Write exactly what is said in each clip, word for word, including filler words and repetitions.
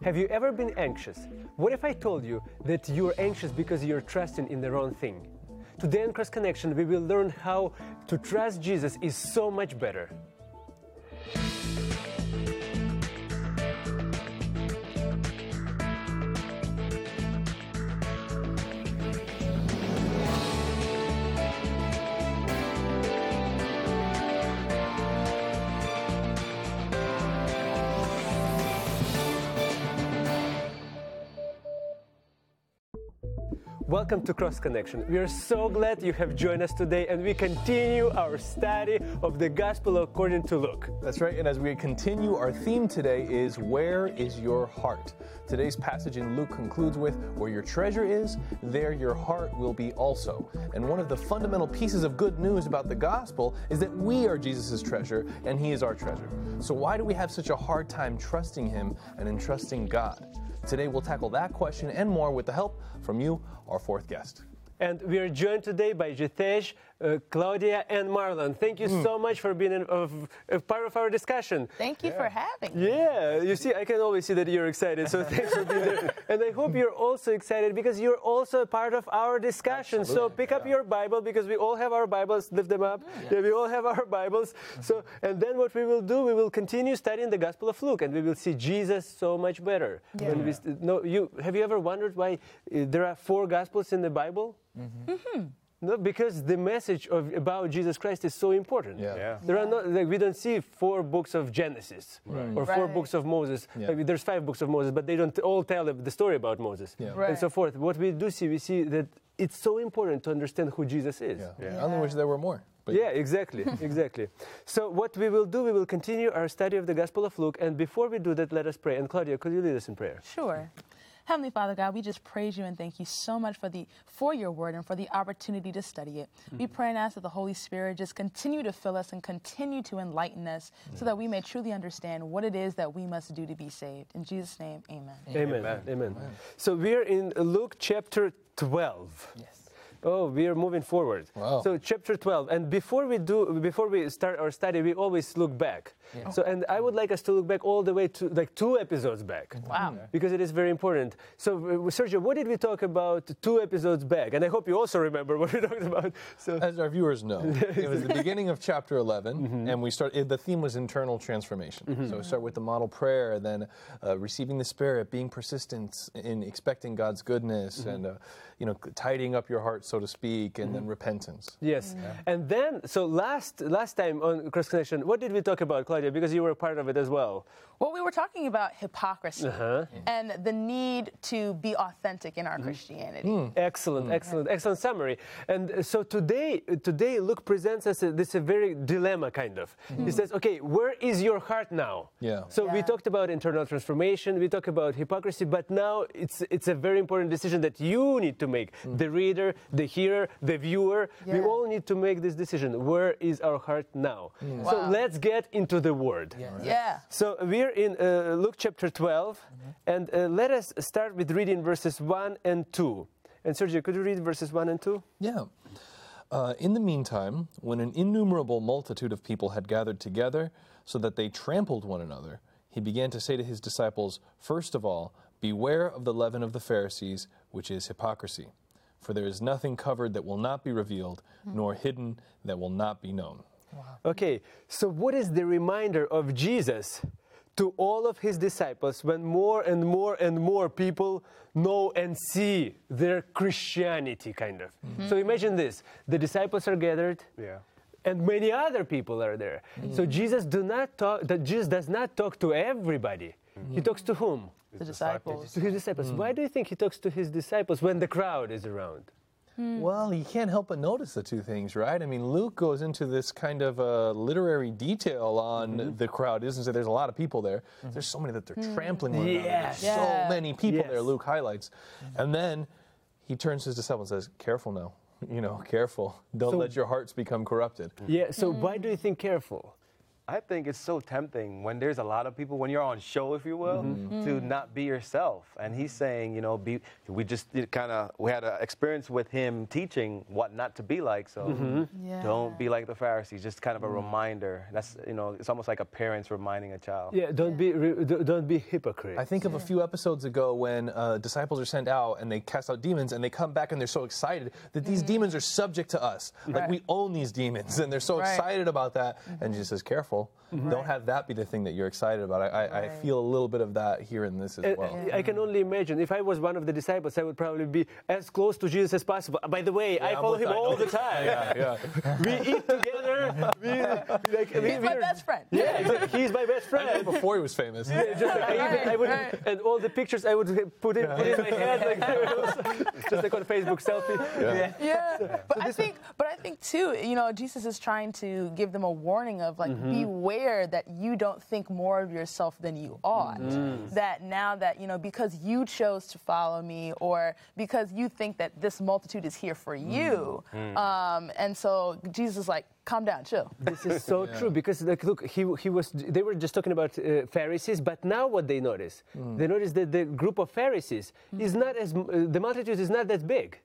Have you ever been anxious? What if I told you that you're anxious because you're trusting in the wrong thing? Today on Cross Connection, we will learn how to trust Jesus is so much better. Welcome to Cross Connection. We are so glad you have joined us today, and we continue our study of the Gospel according to Luke. That's right, and as we continue, our theme today is Where is Your Heart? Today's passage in Luke concludes with, where your treasure is, there your heart will be also. And one of the fundamental pieces of good news about the Gospel is that we are Jesus' treasure, and He is our treasure. So why do we have such a hard time trusting Him and entrusting God? Today we'll tackle that question and more with the help from you, our fourth guest. And we are joined today by Jitesh, uh, Claudia, and Marlon. Thank you mm. so much for being a, of, a part of our discussion. Thank you yeah. for having me. Yeah, you see, I can always see that you're excited, so thanks for being there. And I hope you're also excited because you're also a part of our discussion. Absolutely. So pick yeah. up your Bible, because we all have our Bibles. Lift them up. Mm. Yeah, we all have our Bibles. So, and then what we will do, we will continue studying the Gospel of Luke, and we will see Jesus so much better. Yeah. When we, no, you, have you ever wondered why uh, there are four Gospels in the Bible? Mm-hmm. Mm-hmm. No, because the message of about Jesus Christ is so important. Yeah. Yeah. There are not like we don't see four books of Genesis right. or four right. books of Moses. Yeah. Like, there's five books of Moses, but they don't all tell the story about Moses yeah. right. and so forth. What we do see, we see that it's so important to understand who Jesus is. Yeah. Yeah. I only wish there were more. But yeah, exactly, exactly. So what we will do, we will continue our study of the Gospel of Luke, and before we do that, let us pray. And Claudia, could you lead us in prayer? Sure. Heavenly Father God, we just praise you and thank you so much for the for your word and for the opportunity to study it. Mm-hmm. We pray and ask that the Holy Spirit just continue to fill us and continue to enlighten us mm-hmm. so that we may truly understand what it is that we must do to be saved. In Jesus' name, amen. Amen. Amen. Amen. Amen. So we are in Luke chapter twelve. Yes. Oh, we are moving forward. Wow. So chapter twelve, and before we do, before we start our study, we always look back. Yeah. So, and I would like us to look back all the way to like two episodes back. Wow. Because it is very important. So, uh, Sergio, what did we talk about two episodes back? And I hope you also remember what we talked about. So, as our viewers know, it was the beginning of chapter eleven, mm-hmm. and we start. The theme was internal transformation. Mm-hmm. So we start with the model prayer, then uh, receiving the Spirit, being persistent in expecting God's goodness, mm-hmm. and uh, you know, tidying up your heart, so to speak, and mm-hmm. then repentance. Yes. Yeah. And then, so last last time on Cross Connection, what did we talk about, Claudia? Because you were a part of it as well. Well, we were talking about hypocrisy uh-huh. and the need to be authentic in our mm-hmm. Christianity. Mm. Excellent, mm. excellent, excellent summary. And so today, today Luke presents us a, this a very dilemma, kind of. Mm. He says, okay, where is your heart now? Yeah. So yeah. we talked about internal transformation, we talked about hypocrisy, but now it's it's a very important decision that you need to make. Mm. The reader, the hearer, the viewer, yeah. we all need to make this decision. Where is our heart now? Mm. So wow. let's get into the Word. Yeah. Right. yeah. So we're in uh, Luke chapter twelve, mm-hmm. and uh, let us start with reading verses one and two. And Sergio, could you read verses one and two? Yeah. Uh, in the meantime, when an innumerable multitude of people had gathered together so that they trampled one another, he began to say to his disciples, first of all, beware of the leaven of the Pharisees, which is hypocrisy. For there is nothing covered that will not be revealed, mm-hmm. nor hidden that will not be known. Wow. Okay, so what is the reminder of Jesus to all of his disciples when more and more and more people know and see their Christianity, kind of? Mm-hmm. So imagine this, the disciples are gathered, yeah. and many other people are there. Mm-hmm. So Jesus do not talk, that Jesus does not talk to everybody. Mm-hmm. He talks to whom? The disciples. To his disciples. Mm. Why do you think he talks to his disciples when the crowd is around? Hmm. Well, you can't help but notice the two things, right? I mean, Luke goes into this kind of uh, literary detail on mm-hmm. the crowd. Isn't it? There's a lot of people there. Mm-hmm. There's so many that they're mm-hmm. trampling one another. Yes. There's Yeah. so many people yes. there, Luke highlights. Mm-hmm. And then he turns to his disciples and says, careful now. You know, careful. Don't so, let your hearts become corrupted. Yeah, so mm. why do you think careful? I think it's so tempting when there's a lot of people, when you're on show, if you will, Mm-hmm. to not be yourself. And he's saying, you know, be. We just kind of we had an experience with him teaching what not to be like. So Yeah. don't be like the Pharisees. Just kind of a reminder. That's you know, it's almost like a parent's reminding a child. Yeah, don't be re- don't be hypocrite. I think of a few episodes ago when uh, disciples are sent out and they cast out demons and they come back and they're so excited that these demons are subject to us. Like Right. we own these demons and they're so Right. excited about that. And Jesus says, careful. Don't have that be the thing that you're excited about. I, I, I Right. feel a little bit of that here in this as Uh, well. I can only imagine if I was one of the disciples, I would probably be as close to Jesus as possible. By the way, I I'm follow with- him I know. all the time. Yeah, yeah. We eat together. We, like, we, He's my we're- best friend. Yeah, exactly. He's my best friend. Before he was famous. Yeah, just like I, even, I would, Right. and all the pictures I would put in, put in my head, like, just like on Facebook selfie. Yeah. Yeah, but I think, but I think too, you know, Jesus is trying to give them a warning of like, beware that you don't think more of yourself than you ought. That now that you know, because you chose to follow me, or because you think that this multitude is here for you, um, and so Jesus is like, calm down, chill. This is so true because, like, look, he he was. They were just talking about uh, Pharisees, but now what they notice, they notice that the group of Pharisees is not as uh, the multitude is not that big.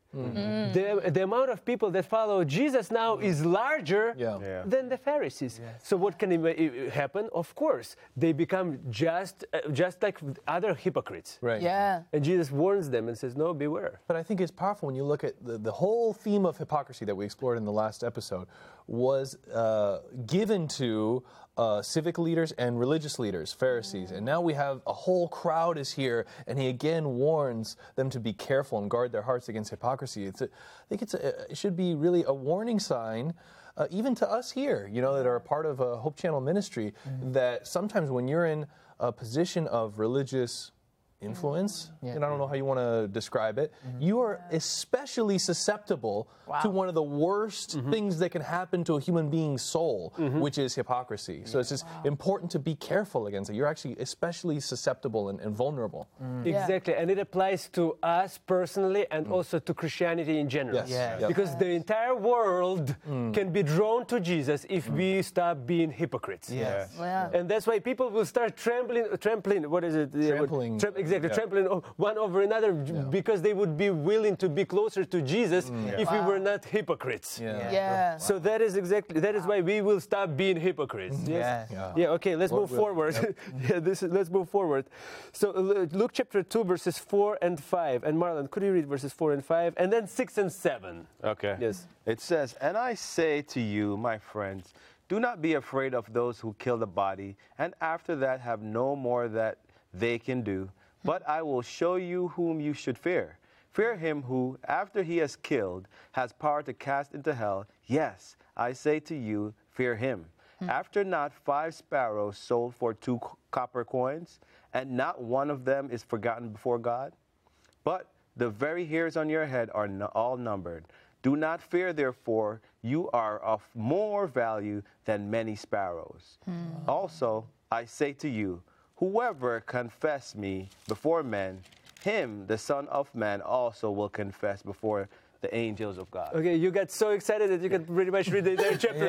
The the amount of people that follow Jesus now is larger Yeah. Yeah. than the Pharisees. So what can ima- i- happen? Of course, they become just uh, just like other hypocrites. Right. Yeah. And Jesus warns them and says, "No, beware." But I think it's powerful when you look at the, the whole theme of hypocrisy that we explored in the last episode was uh, given to uh, civic leaders and religious leaders, Pharisees. And now we have a whole crowd is here, and he again warns them to be careful and guard their hearts against hypocrisy. It's a, I think it's a, it should be really a warning sign uh, even to us here, you know, that are a part of a Hope Channel ministry, that sometimes when you're in a position of religious influence, and I don't know how you want to describe it, you are especially susceptible Wow. to one of the worst things that can happen to a human being's soul, which is hypocrisy. So it's just important to be careful against it. You're actually especially susceptible and, and vulnerable. Exactly, and it applies to us personally and also to Christianity in general. Yes. Yes. Yep. Because the entire world can be drawn to Jesus if we stop being hypocrites. Yes. Yeah. And that's why people will start trampling, trampling, what is it? The- what- Trampling. Tram- exactly, Yeah. trampling o- one over another because they would be willing to be closer to Jesus if we were not hypocrites. Yeah. Yeah. So that is exactly, that is why we will stop being hypocrites. Yes. Yeah. Yeah, okay, let's Lord move will. forward. yeah, this is, let's move forward. So uh, Luke chapter two, verses four and five. And Marlon, could you read verses four and five? And then six and seven. Okay. Yes. It says, "And I say to you, my friends, do not be afraid of those who kill the body, and after that have no more that they can do. But I will show you whom you should fear. Fear him who, after he has killed, has power to cast into hell. Yes, I say to you, fear him. After not five sparrows sold for two c- copper coins, and not one of them is forgotten before God? But the very hairs on your head are n- all numbered. Do not fear, therefore, you are of more value than many sparrows. Also, I say to you, whoever confess me before men, him the Son of Man also will confess before the angels of God." Okay, you got so excited that you could pretty much read the entire chapter.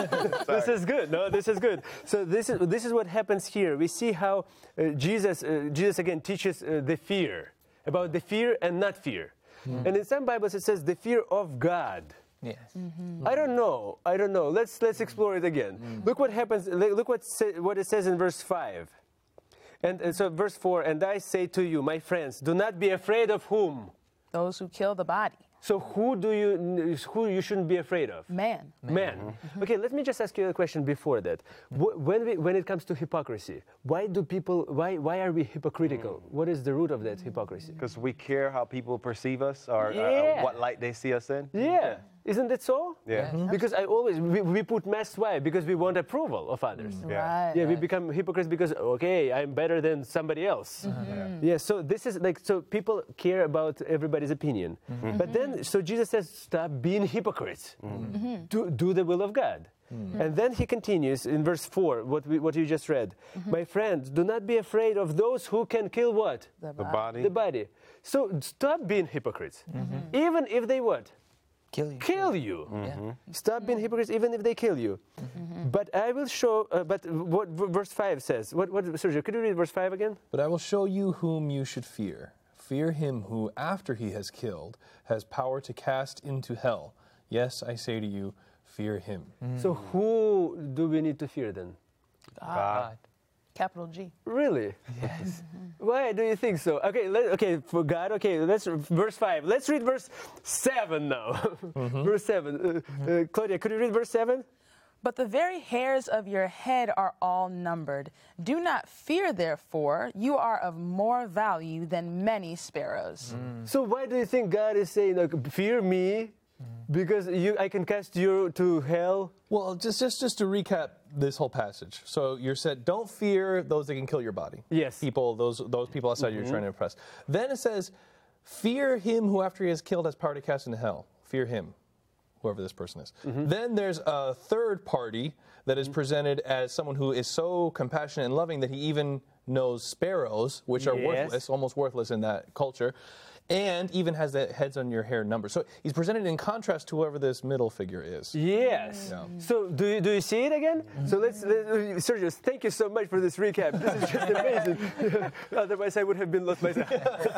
This is good. No, this is good. So this is this is what happens here. We see how uh, Jesus uh, Jesus again teaches uh, the fear, about the fear and not fear. And in some Bibles it says the fear of God. Yes. I don't know. I don't know. Let's let's explore it again. Look what happens. Look what sa- what it says in verse five. And, and so verse four, "And I say to you, my friends, do not be afraid of whom?" Those who kill the body. So who do you who you shouldn't be afraid of? Man. Man. Okay, let me just ask you a question before that. Wh- When we, when it comes to hypocrisy, why do people why why are we hypocritical? What is the root of that hypocrisy? Because we care how people perceive us or uh, Yeah. what light they see us in. Yeah. Isn't it so? Yeah. Because I always we, we put masks. Why? Because we want approval of others. Yeah. Right. Yeah, we become hypocrites because okay, I'm better than somebody else. Yeah, so this is like so people care about everybody's opinion, but then so Jesus says, stop being hypocrites. Do do the will of God. And then he continues in verse four, what we, what you just read. My friends, do not be afraid of those who can kill what? The The body. body. The body. So stop being hypocrites, even if they what? Kill you. kill you. Yeah. Stop being hypocrites even if they kill you. But I will show, uh, but what v- verse five says, what, what, Sergio, could you read verse five again? But I will show you whom you should fear. Fear him who, after he has killed, has power to cast into hell. Yes, I say to you, fear him. So who do we need to fear then? God. Capital G. Really? Yes. Why do you think so? Okay, let, okay, for God, okay, let's, verse five. Let's read verse seven now. Verse seven. Uh, uh, Claudia, could you read verse seven? But the very hairs of your head are all numbered. Do not fear, therefore. You are of more value than many sparrows. So why do you think God is saying, like, fear me, because you, I can cast you to hell? Well, just, just just to recap this whole passage. So you're said, don't fear those that can kill your body. Yes. People, those those people outside you're trying to impress. Then it says, fear him who after he has killed has power to cast into hell. Fear him, whoever this person is. Then there's a third party that is presented as someone who is so compassionate and loving that he even knows sparrows, which are Yes. worthless, almost worthless in that culture, and even has the heads on your hair number. So he's presented in contrast to whoever this middle figure is. Yes. Yeah. So do you, do you see it again? So let's, let, Sergio, thank you so much for this recap. This is just amazing. Otherwise, I would have been lost myself.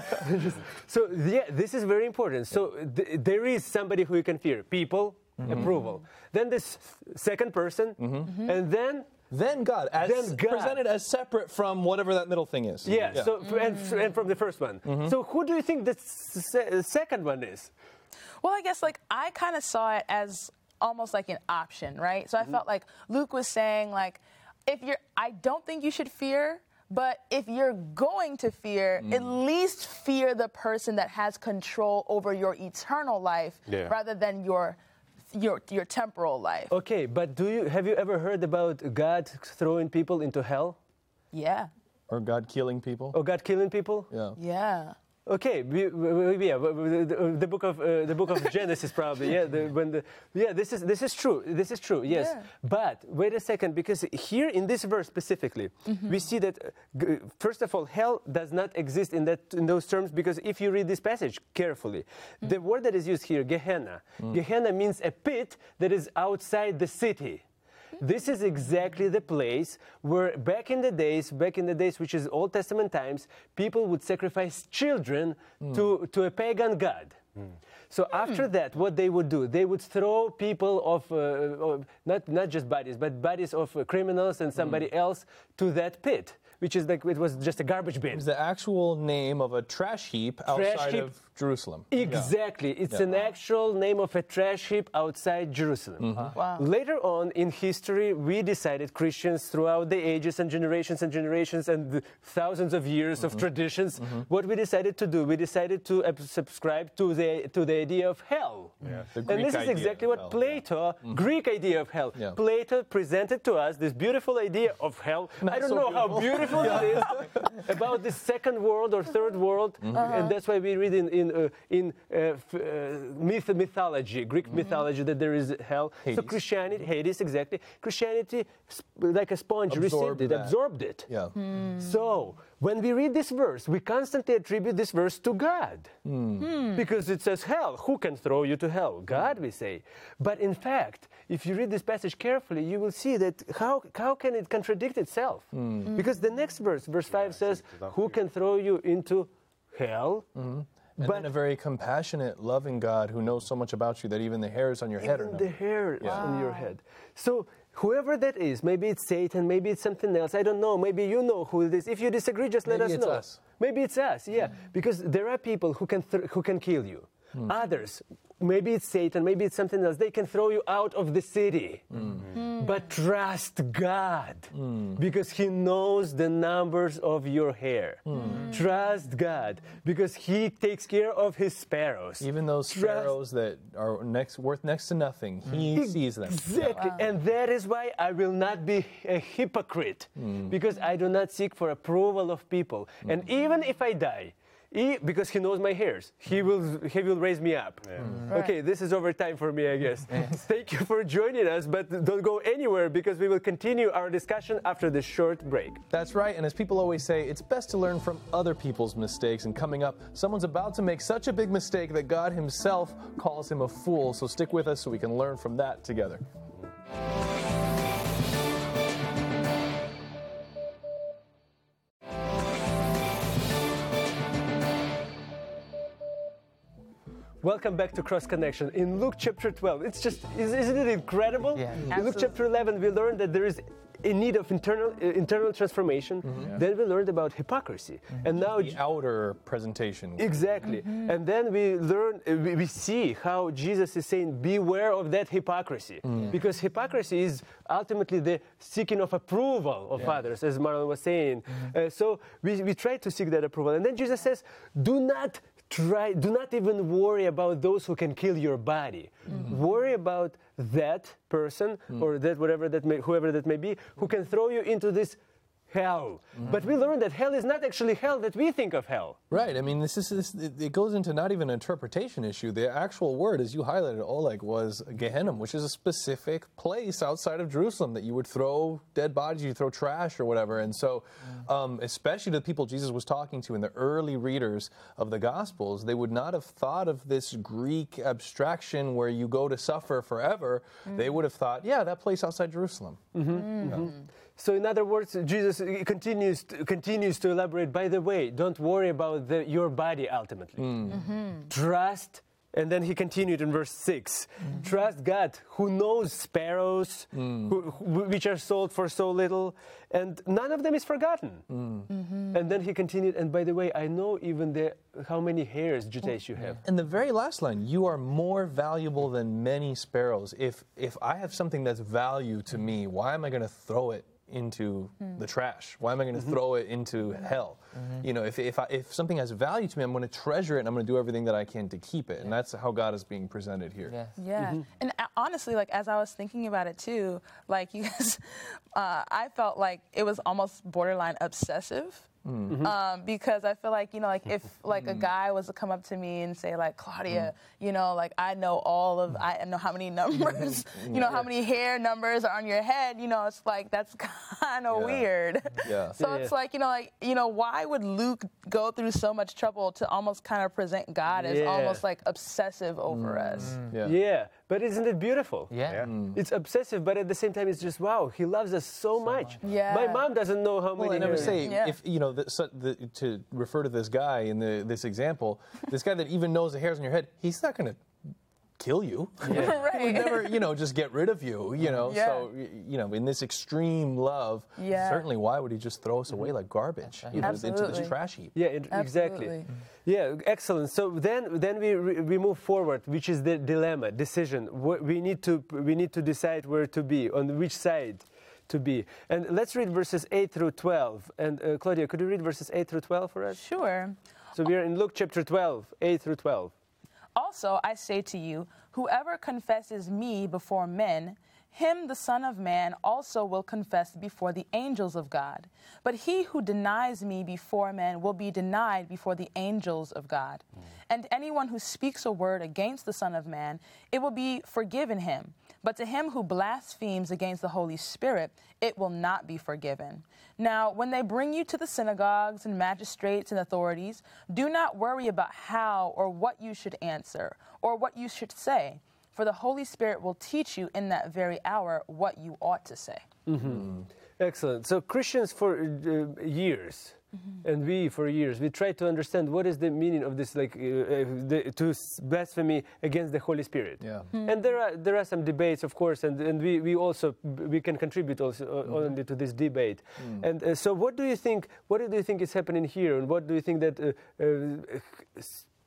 So yeah, this is very important. So th- there is somebody who you can fear. People, approval. Then this second person, and then Then God, as Then God. presented as separate from whatever that middle thing is. yeah. So and, and from the first one. So who do you think the se- second one is? Well, I guess like I kind of saw it as almost like an option, right? So I felt like Luke was saying like, if you're, I don't think you should fear, but if you're going to fear, at least fear the person that has control over your eternal life Yeah. rather than your your your temporal life. Okay, but do you have you ever heard about God throwing people into hell? Yeah. Or God killing people. Or God killing people? Yeah. Yeah. Okay, we, we, we- yeah, the, the, the book of uh, the book of Genesis probably. Yeah, the, when the yeah, this is this is true. This is true. Yes, Yeah. but wait a second, because here in this verse specifically, we see that uh, g- first of all, hell does not exist in that in those terms, because if you read this passage carefully, the word that is used here, Gehenna, Gehenna means a pit that is outside the city. This is exactly the place where back in the days, back in the days, which is Old Testament times, people would sacrifice children to, to a pagan god. So after that, what they would do, they would throw people of, uh, of not, not just bodies, but bodies of uh, criminals and somebody else to that pit, which is like, it was just a garbage bin. It's the actual name of a trash heap outside heap. of Jerusalem. Exactly. It's Yeah. an actual name of a trash heap outside Jerusalem. Wow. Later on in history, we decided, Christians throughout the ages and generations and generations and the thousands of years of traditions, what we decided to do, we decided to uh, subscribe to the to the idea of hell. Yeah, the And Greek this is idea exactly of what hell, Plato, Greek idea of hell. Yeah. Plato presented to us this beautiful idea of hell. I don't so know how beautiful it is about the second world or third world, and that's why we read in in uh, in uh, f- uh, myth mythology, Greek mythology, that there is hell. So Hades. Christianity, Hades, exactly. Christianity, sp- like a sponge, Absorbed received it, that. absorbed it. Yeah. So when we read this verse, we constantly attribute this verse to God. Because it says hell. Who can throw you to hell? God, we say. But in fact, if you read this passage carefully, you will see that how, how can it contradict itself? Because the next verse, verse five says, who can throw you into hell? And But- then a very compassionate, loving God who knows so much about you that even the hairs on your head are Even the numbered. hair on your head. So whoever that is, maybe it's Satan, maybe it's something else, I don't know, maybe you know who it is. If you disagree, just let Maybe us it's know. us. Maybe it's us, yeah. Because there are people who can, th- who can kill you. Others, maybe it's Satan, maybe it's something else, they can throw you out of the city. But trust God, because He knows the numbers of your hair. Trust God, because He takes care of His sparrows. Even those Trust- sparrows that are next, worth next to nothing, He sees them. Exactly. And that is why I will not be a hypocrite, because I do not seek for approval of people. And even if I die, he, because he knows my hairs, he will he will raise me up. Yeah. Mm-hmm. Okay, this is overtime for me, I guess. Thank you for joining us, but don't go anywhere because we will continue our discussion after this short break. That's right, and as people always say, it's best to learn from other people's mistakes. And coming up, someone's about to make such a big mistake that God himself calls him a fool. So stick with us so we can learn from that together. Welcome back to Cross Connection. In Luke chapter twelve, it's just, isn't it incredible? Yeah. In Luke chapter eleven, we learned that there is a need of internal uh, internal transformation. Mm-hmm. Then we learned about hypocrisy. Mm-hmm. And now The outer presentation. Exactly. Mm-hmm. And then we learn, uh, we, we see how Jesus is saying, beware of that hypocrisy. Mm. Because hypocrisy is ultimately the seeking of approval of Yeah. others, as Marlon was saying. Mm-hmm. Uh, so we, we try to seek that approval. And then Jesus says, do not try, do not even worry about those who can kill your body. Mm-hmm. Worry about that person mm. or that whatever that may, whoever that may be, who can throw you into this hell. Mm-hmm. But we learned that hell is not actually hell that we think of hell. Right. I mean, this is this, it it goes into not even an interpretation issue. The actual word, as you highlighted, Oleg, was Gehenna, which is a specific place outside of Jerusalem that you would throw dead bodies, you throw trash or whatever. And so, um, especially the people Jesus was talking to in the early readers of the Gospels, they would not have thought of this Greek abstraction where you go to suffer forever. Mm-hmm. They would have thought, yeah, that place outside Jerusalem. Mm-hmm. Mm-hmm. Yeah. So in other words, Jesus continues to, continues to elaborate, by the way, don't worry about the, your body ultimately. Mm. Mm-hmm. Trust, and then he continued in verse six, mm-hmm. trust God who knows sparrows, mm. who, who, which are sold for so little, and none of them is forgotten. Mm. Mm-hmm. And then he continued, and by the way, I know even the, how many hairs, Jutesh, you have. And the very last line, you are more valuable than many sparrows. If, if I have something that's value to me, why am I going to throw it into mm. the trash? Why am I going to mm-hmm. throw it into hell? Mm-hmm. You know, if if, I, if something has value to me, I'm going to treasure it and I'm going to do everything that I can to keep it. Yeah. And that's how God is being presented here. Yes. Yeah. Mm-hmm. And uh, honestly, like, as I was thinking about it too, like, you guys, uh, I felt like it was almost borderline obsessive. Mm-hmm. Um, because I feel like, you know, like if like a guy was to come up to me and say like, Claudia, mm. you know, like I know all of, I know how many numbers, you know, how many hair numbers are on your head, you know, it's like, that's kind of yeah. weird. Yeah. So yeah. it's like, you know, like, you know, why would Luke go through so much trouble to almost kind of present God as yeah. almost like obsessive over mm. us? Yeah. yeah. But isn't it beautiful? Yeah. Yeah. Mm. It's obsessive, but at the same time, it's just, wow, he loves us so, so much. much. Yeah. My mom doesn't know how Well, many I never hairs. say, Yeah. if, you know, the, so the, to refer to this guy in the, this example, this guy that even knows the hairs on your head, he's not going to kill you. Yeah. Right. He would never, you know, just get rid of you, you know. Yeah. So, you know, in this extreme love, Yeah. certainly why would he just throw us away like garbage, you know, into this Absolutely. trash heap? Yeah, it, exactly. Absolutely. Yeah, excellent. So then, then we re- we move forward, which is the dilemma, decision. Wh- We need to we need to decide where to be, on which side to be. And let's read verses eight through twelve. And uh, Claudia, could you read verses eight through twelve for us? Sure. So we are in Luke chapter twelve, eight through twelve. Also, I say to you, whoever confesses me before men, him the Son of Man also will confess before the angels of God. But he who denies me before men will be denied before the angels of God. Mm. And anyone who speaks a word against the Son of Man, it will be forgiven him. But to him who blasphemes against the Holy Spirit, it will not be forgiven. Now, when they bring you to the synagogues and magistrates and authorities, do not worry about how or what you should answer or what you should say, for the Holy Spirit will teach you in that very hour what you ought to say. Mm-hmm. Excellent. So Christians for uh, years, mm-hmm. and we for years, we try to understand what is the meaning of this, like uh, uh, the, to blasphemy against the Holy Spirit. Yeah. Mm-hmm. And there are there are some debates, of course, and, and we, we also we can contribute also uh, mm-hmm. only to this debate. Mm. And uh, so, what do you think? What do you think is happening here? And what do you think that uh, uh,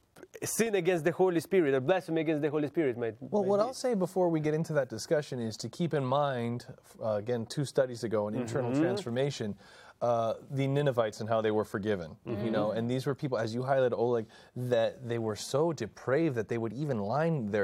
sin against the Holy Spirit or blasphemy against the Holy Spirit might? Well, might what be? I'll say before we get into that discussion is to keep in mind, uh, again, two studies ago on internal mm-hmm. transformation, uh, the Ninevites and how they were forgiven. Mm-hmm. You know, and these were people, as you highlighted, Oleg, that they were so depraved that they would even line their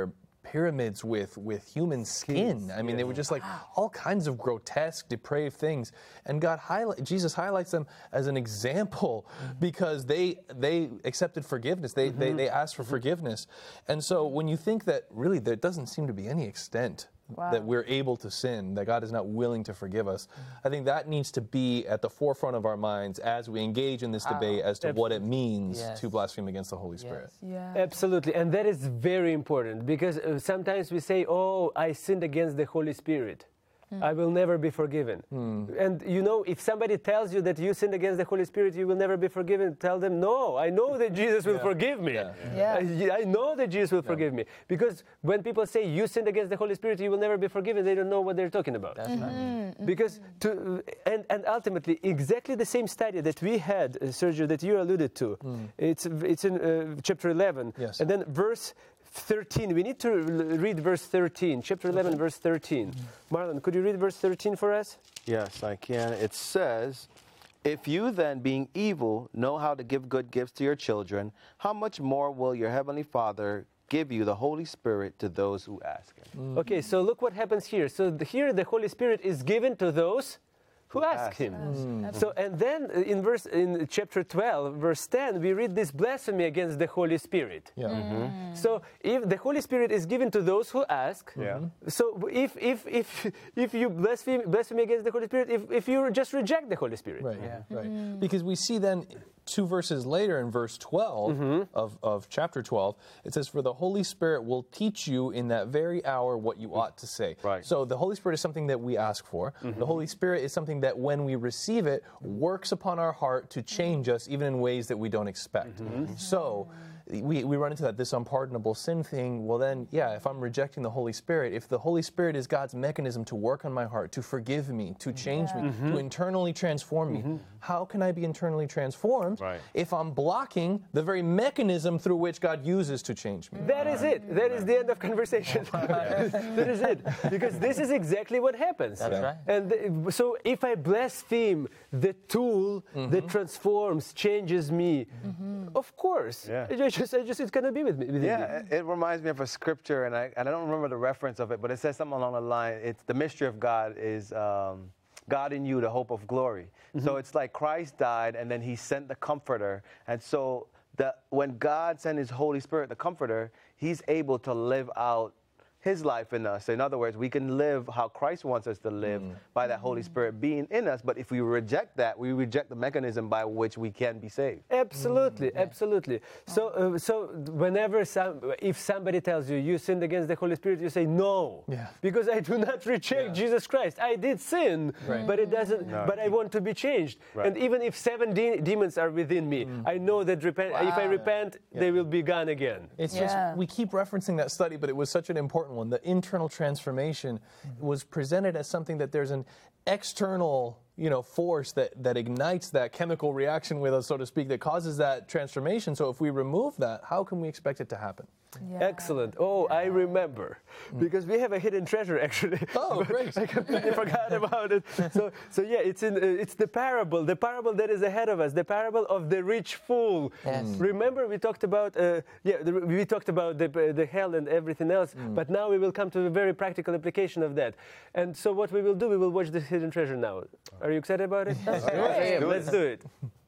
pyramids with, with human skin. I mean, they were just like all kinds of grotesque, depraved things. And God highlight, Jesus highlights them as an example because they they accepted forgiveness. They, mm-hmm. they, they asked for forgiveness. And so when you think that really there doesn't seem to be any extent Wow. that we're able to sin, that God is not willing to forgive us. I think that needs to be at the forefront of our minds as we engage in this wow. debate as to Absolutely. what it means yes. to blaspheme against the Holy Spirit. Yes. Yeah. Absolutely, and that is very important because uh, sometimes we say, oh, I sinned against the Holy Spirit. Mm. I will never be forgiven. Mm. And you know, if somebody tells you that you sinned against the Holy Spirit, you will never be forgiven, tell them, no, I know that Jesus will yeah. forgive me. Yeah. Yeah. Yeah. I, I know that Jesus will yeah. forgive me. Because when people say you sinned against the Holy Spirit, you will never be forgiven, they don't know what they're talking about. That's mm-hmm. right. Because, to, and, and ultimately, exactly the same study that we had, uh, Sergio, that you alluded to, mm. it's, it's in uh, chapter eleven. Yes. And then verse thirteen. We need to read verse thirteen. Chapter eleven, verse thirteen. Mm-hmm. Marlon, could you read verse thirteen for us? Yes, I can. It says, if you then, being evil, know how to give good gifts to your children, how much more will your heavenly Father give you the Holy Spirit to those who ask him? Mm-hmm. Okay, so look what happens here. So the, here the Holy Spirit is given to those who ask him. Mm. So, and then in verse in chapter twelve, verse ten, we read this blasphemy against the Holy Spirit. Yeah. Mm-hmm. So, if the Holy Spirit is given to those who ask, yeah. so if if if if you blaspheme blaspheme against the Holy Spirit, if if you just reject the Holy Spirit, right, yeah. right, Mm-hmm. because we see then two verses later in verse twelve mm-hmm. of, of chapter twelve, it says, for the Holy Spirit will teach you in that very hour what you ought to say. Right. So the Holy Spirit is something that we ask for. Mm-hmm. The Holy Spirit is something that when we receive it, works upon our heart to change us even in ways that we don't expect. Mm-hmm. So we, we run into that, this unpardonable sin thing. Well then, yeah, if I'm rejecting the Holy Spirit, if the Holy Spirit is God's mechanism to work on my heart, to forgive me, to change yeah. me, mm-hmm. to internally transform me, mm-hmm. how can I be internally transformed right. if I'm blocking the very mechanism through which God uses to change me? That is it. That is the end of conversation. That is it. Because this is exactly what happens. That's right. And th- so if I blaspheme the tool mm-hmm. that transforms, changes me, mm-hmm. of course, yeah. I just, I just, it's going to be with me. With yeah, me. It reminds me of a scripture, and I, and I don't remember the reference of it, but it says something along the line, it's the mystery of God is um, God in you, the hope of glory. Mm-hmm. So it's like Christ died, and then he sent the Comforter. And so the, when God sent his Holy Spirit, the Comforter, he's able to live out his life in us. In other words, we can live how Christ wants us to live mm. by that Holy Spirit being in us. But if we reject that, we reject the mechanism by which we can be saved. Absolutely, mm. absolutely. So, uh, so whenever some, if somebody tells you you sinned against the Holy Spirit, you say no, yeah. because I do not reject yeah. Jesus Christ. I did sin, right. but it doesn't. No. But I want to be changed. Right. And even if seven de- demons are within me, mm. I know that repent. Wow. If I repent, yeah. they will be gone again. It's yeah. just we keep referencing that study, but it was such an important one. The internal transformation was presented as something that there's an external, you know, force that, that ignites that chemical reaction with us, so to speak, that causes that transformation. So if we remove that, how can we expect it to happen? Yeah. Excellent. Oh, yeah. I remember. Because we have a hidden treasure, actually. Oh, great. I completely forgot about it. So, so yeah, it's in. Uh, it's the parable, the parable that is ahead of us, the parable of the rich fool. Yes. Mm. Remember, we talked about, uh, yeah, the, we talked about the, uh, the hell and everything else, mm. but now we will come to a very practical application of that. And so what we will do, we will watch the hidden treasure now. Are you excited about it? That's great. Okay, let's do it.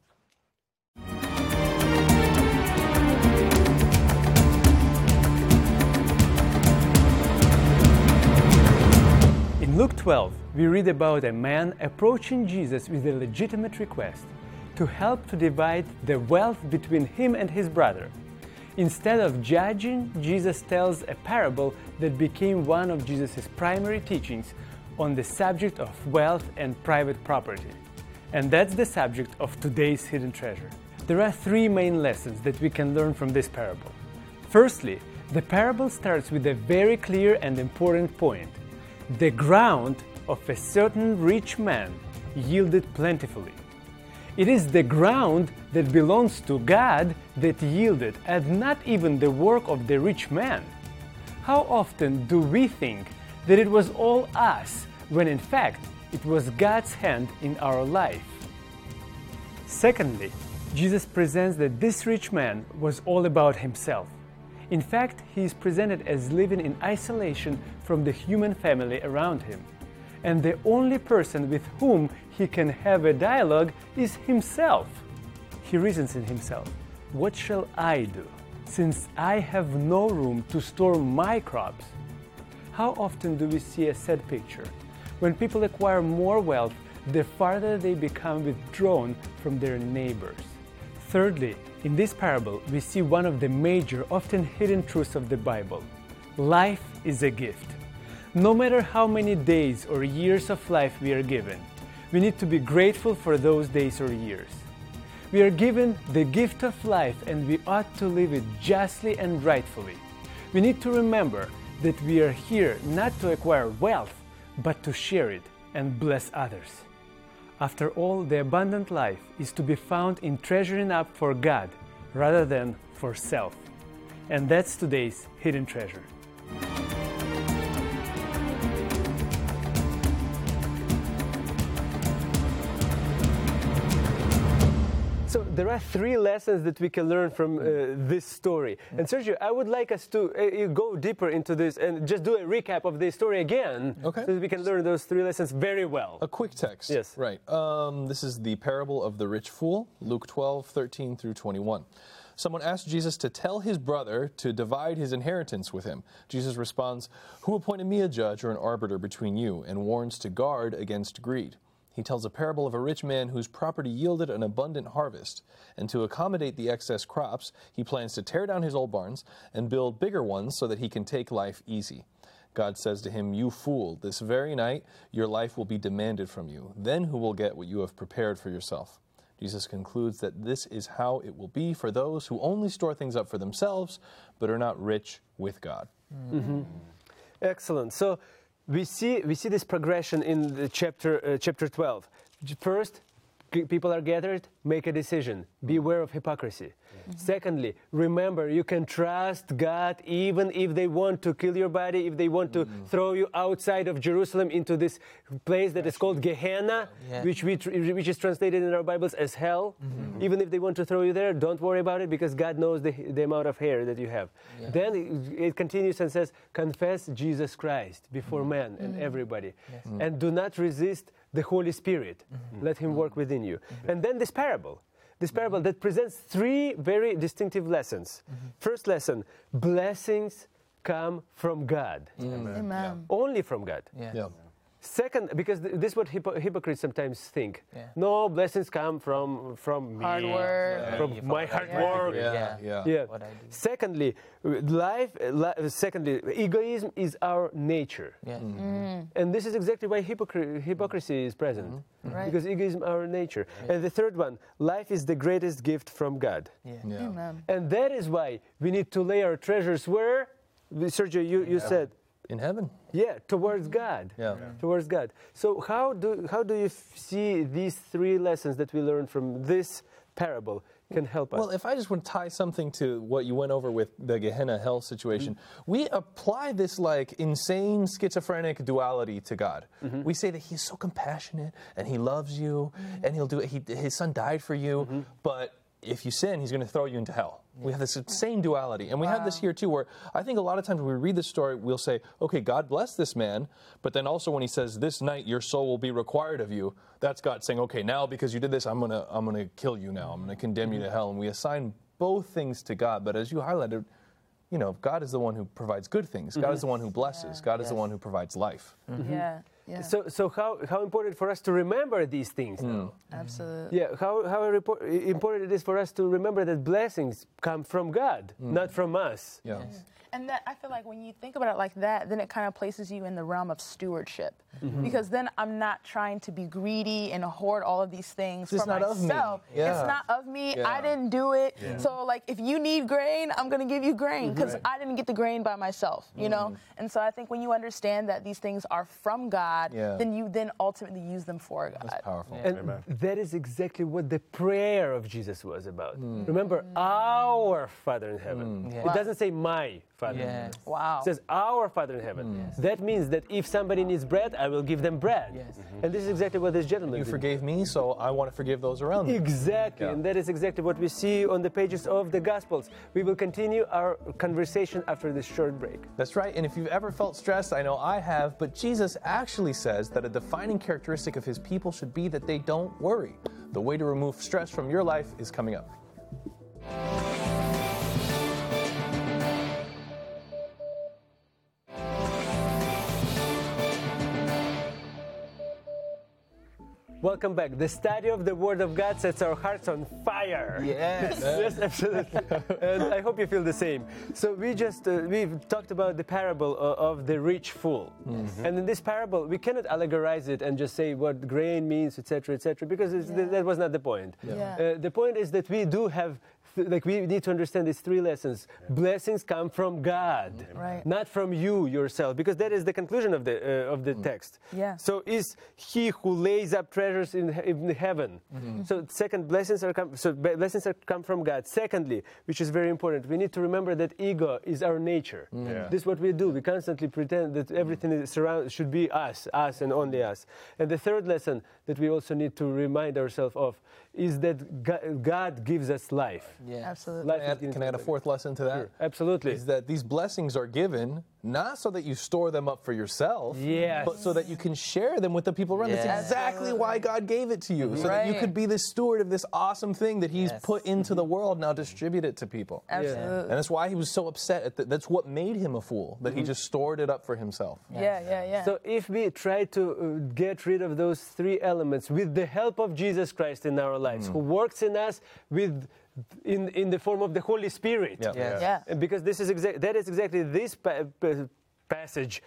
In Luke twelve, we read about a man approaching Jesus with a legitimate request to help to divide the wealth between him and his brother. Instead of judging, Jesus tells a parable that became one of Jesus' primary teachings on the subject of wealth and private property. And that's the subject of today's hidden treasure. There are three main lessons that we can learn from this parable. Firstly, the parable starts with a very clear and important point. The ground of a certain rich man yielded plentifully. It is the ground that belongs to God that yielded, and not even the work of the rich man. How often do we think that it was all us, when in fact it was God's hand in our life? Secondly, Jesus presents that this rich man was all about himself. In fact, he is presented as living in isolation from the human family around him. And the only person with whom he can have a dialogue is himself. He reasons in himself, "What shall I do, since I have no room to store my crops?" How often do we see a sad picture? When people acquire more wealth, the farther they become withdrawn from their neighbors. Thirdly, in this parable, we see one of the major, often hidden truths of the Bible. Life is a gift. No matter how many days or years of life we are given, we need to be grateful for those days or years. We are given the gift of life, and we ought to live it justly and rightfully. We need to remember that we are here not to acquire wealth, but to share it and bless others. After all, the abundant life is to be found in treasuring up for God rather than for self. And that's today's hidden treasure. So there are three lessons that we can learn from uh, this story. And Sergio, I would like us to uh, go deeper into this and just do a recap of this story again, okay, so that we can learn those three lessons very well. A quick text. Yes. Right. Um, this is the parable of the rich fool, Luke twelve, thirteen through twenty-one. Someone asked Jesus to tell his brother to divide his inheritance with him. Jesus responds, "Who appointed me a judge or an arbiter between you?" and warns to guard against greed. He tells a parable of a rich man whose property yielded an abundant harvest, and to accommodate the excess crops, he plans to tear down his old barns and build bigger ones so that he can take life easy. God says to him, "You fool, this very night your life will be demanded from you. Then who will get what you have prepared for yourself?" Jesus concludes that this is how it will be for those who only store things up for themselves, but are not rich with God. Mm-hmm. Excellent. So we see we see this progression in the chapter uh, chapter twelve. First, g- people are gathered, make a decision. Beware of hypocrisy. Mm-hmm. Secondly, remember you can trust God even if they want to kill your body, if they want to mm-hmm. throw you outside of Jerusalem into this place that is called Gehenna, yeah. which we tr- which is translated in our Bibles as hell. Mm-hmm. Even if they want to throw you there, don't worry about it, because God knows the, the amount of hair that you have. Yeah. Then it, it continues and says, confess Jesus Christ before mm-hmm. men and mm-hmm. everybody. Yes. Mm-hmm. And do not resist the Holy Spirit. Mm-hmm. Let Him work within you. Mm-hmm. And then this parable. This parable that presents three very distinctive lessons. Mm-hmm. First lesson, blessings come from God. Mm. Amen. Yeah. Only from God. Yeah. Yeah. Second, because th- this is what hypo- hypocrites sometimes think. Yeah. No, blessings come from from me, hard work, yeah. from yeah. my hard yeah. work. Yeah, yeah. yeah. yeah. What I do. Secondly, life. Li- secondly, egoism is our nature. Yes. Mm-hmm. Mm. And this is exactly why hypocr- hypocrisy is present, mm-hmm. right. because egoism is our nature. Yeah. And the third one, life is the greatest gift from God. Yeah. Yeah. Amen. And that is why we need to lay our treasures where, Sergio, you, you yeah. said. In heaven. Yeah, towards God. Yeah. yeah. Towards God. So how do how do you f- see these three lessons that we learned from this parable can help us? Well, if I just want to tie something to what you went over with the Gehenna hell situation, mm-hmm. we apply this like insane schizophrenic duality to God. Mm-hmm. We say that He's so compassionate and He loves you mm-hmm. and He'll do it. He, His Son died for you, mm-hmm. but if you sin, He's going to throw you into hell. Yeah. We have this insane duality. And we wow. have this here, too, where I think a lot of times when we read this story, we'll say, okay, God bless this man. But then also when He says, this night your soul will be required of you, that's God saying, okay, now because you did this, I'm going to I'm gonna kill you now. I'm going to condemn mm-hmm. you to hell. And we assign both things to God. But as you highlighted, you know, God is the one who provides good things. Mm-hmm. God is the one who blesses. Yeah. God is yes. the one who provides life. Mm-hmm. Yeah. Yeah. So, so how, how important for us to remember these things mm. now? Absolutely. Yeah, how, how report, important it is for us to remember that blessings come from God, mm. not from us. Yeah. Yes. And that I feel like when you think about it like that, then it kind of places you in the realm of stewardship. Mm-hmm. Because then I'm not trying to be greedy and hoard all of these things it's for not myself. Of me. Yeah. It's not of me. Yeah. I didn't do it. Yeah. So like if you need grain, I'm going to give you grain because mm-hmm. I didn't get the grain by myself, you mm-hmm. know? And so I think when you understand that these things are from God, God, Yeah. then you then ultimately use them for God. That's powerful. And that is exactly what the prayer of Jesus was about. Remember, our Father in heaven. Yeah. It Wow. doesn't say my Father in Yes. heaven. Wow. It says our Father in heaven. That means that if somebody needs bread, I will give them bread. Yes. And this is exactly what this gentleman You did. forgave me, so I want to forgive those around me. Exactly, Yeah. and that is exactly what we see on the pages of the Gospels. We will continue our conversation after this short break. That's right, and if you've ever felt stressed, I know I have, but Jesus actually says that a defining characteristic of his people should be that they don't worry. The way to remove stress from your life is coming up. Welcome back. The study of the Word of God sets our hearts on fire. Yes. Yes, absolutely. And I hope you feel the same. So we just uh, we've talked about the parable of, of the rich fool, Mm-hmm. and in this parable we cannot allegorize it and just say what grain means, et cetera, et cetera, because it's, Yeah. that was not the point. Yeah. Uh, the point is that we do have. Like we need to understand these three lessons. Blessings come from God, Right. not from you yourself, because that is the conclusion of the uh, of the text. Yeah. So is he who lays up treasures in, he- in heaven. So second, blessings are come, so be- blessings are come from God. Secondly, which is very important, we need to remember that ego is our nature. Yeah. This is what we do. We constantly pretend that everything is surround should be us, us and only us. And the third lesson that we also need to remind ourselves of is that Go- God gives us life. Yeah. Absolutely. Life Can I is add, given can I add a from fourth lesson to that? Sure, absolutely. Is that these blessings are given not so that you store them up for yourself, Yes. but so that you can share them with the people around. Yes. That's exactly why God gave it to you, so that you Right. could be the steward of this awesome thing that He's Yes. put into the world. Now distribute it to people. Absolutely. And that's why He was so upset. At the, that's what made Him a fool, that He just stored it up for Himself. Yeah, yeah, yeah. So if we try to uh, get rid of those three elements with the help of Jesus Christ in our lives, who works in us with in in the form of the Holy Spirit. Yeah. Yes. yeah. And because this is exa- that is exactly this pa- pa- passage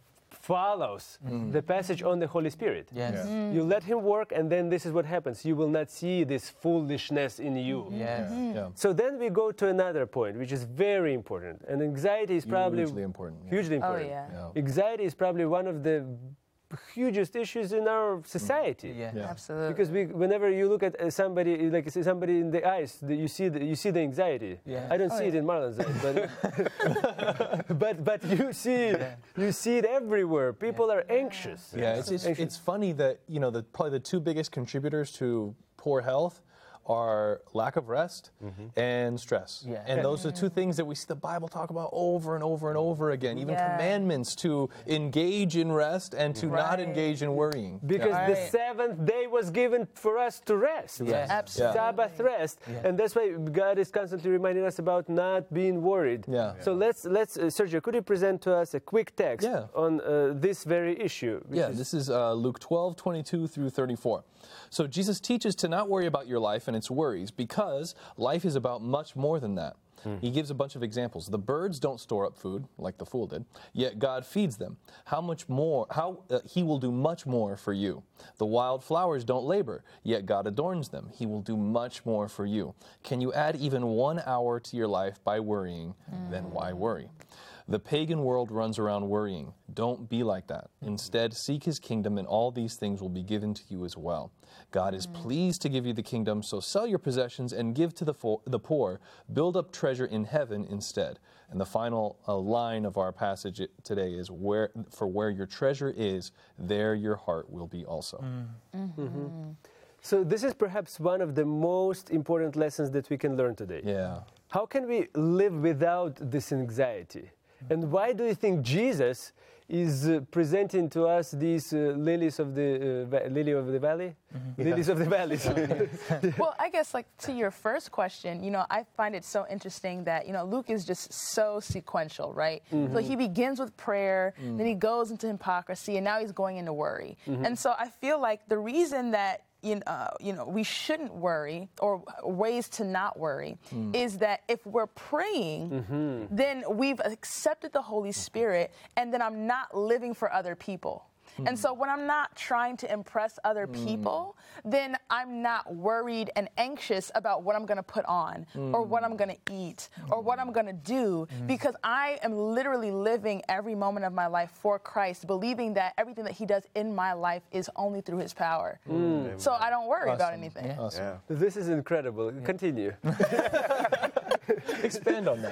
follows the passage on the Holy Spirit. Yes. Yeah. You let Him work, and then this is what happens. You will not see this foolishness in you. Yes. Yeah. So then we go to another point, which is very important. And anxiety is probably Hugely important, yeah. Hugely Oh, important. yeah. Yeah. Anxiety is probably one of the hugest issues in our society. Yeah. Yeah. Absolutely. Because we, whenever you look at uh, somebody, like say somebody in the eyes, the, you see the, you see the anxiety. Yeah. I don't Oh, see it yeah. in Marlon's eyes, but but but you see you see it everywhere. People are anxious. Yeah, it's, it's, it's funny that, you know, the, probably the two biggest contributors to poor health are lack of rest and stress. Yeah. And those are two things that we see the Bible talk about over and over and over again. Even Yeah. commandments to engage in rest and to not Right. engage in worrying. Because Yeah. the Right. seventh day was given for us to rest. Yes. Absolutely. Sabbath rest, and that's why God is constantly reminding us about not being worried. Yeah. So let's let's uh, Sergio, could you present to us a quick text Yeah. on uh, this very issue? which Yeah, is- this is uh, Luke twelve, twenty-two through thirty-four. So Jesus teaches to not worry about your life and its worries, because life is about much more than that. He gives a bunch of examples. The birds don't store up food like the fool did, yet God feeds them. How much more, how uh, He will do much more for you. The wild flowers don't labor, yet God adorns them. He will do much more for you. Can you add even one hour to your life by worrying? Then why worry? The pagan world runs around worrying. Don't be like that. Instead, seek His kingdom, and all these things will be given to you as well. God is pleased to give you the kingdom, so sell your possessions and give to the, fo- the poor. Build up treasure in heaven instead. And the final uh, line of our passage today is, "Where for where your treasure is, there your heart will be also." So this is perhaps one of the most important lessons that we can learn today. Yeah. How can we live without this anxiety? And why do you think Jesus is uh, presenting to us these uh, lilies of the uh, va- lily of the valley, lilies of the valleys? Well, I guess like to your first question, you know, I find it so interesting that, you know, Luke is just so sequential, right? So he begins with prayer, then he goes into hypocrisy, and now he's going into worry. And so I feel like the reason that You know, uh, you know, we shouldn't worry, or ways to not worry, is that if we're praying, then we've accepted the Holy Spirit, and then I'm not living for other people. And so when I'm not trying to impress other people, then I'm not worried and anxious about what I'm going to put on or what I'm going to eat or what I'm going to do, because I am literally living every moment of my life for Christ, believing that everything that he does in my life is only through his power. So I don't worry about anything. Awesome. Yeah. This is incredible. Continue. Expand on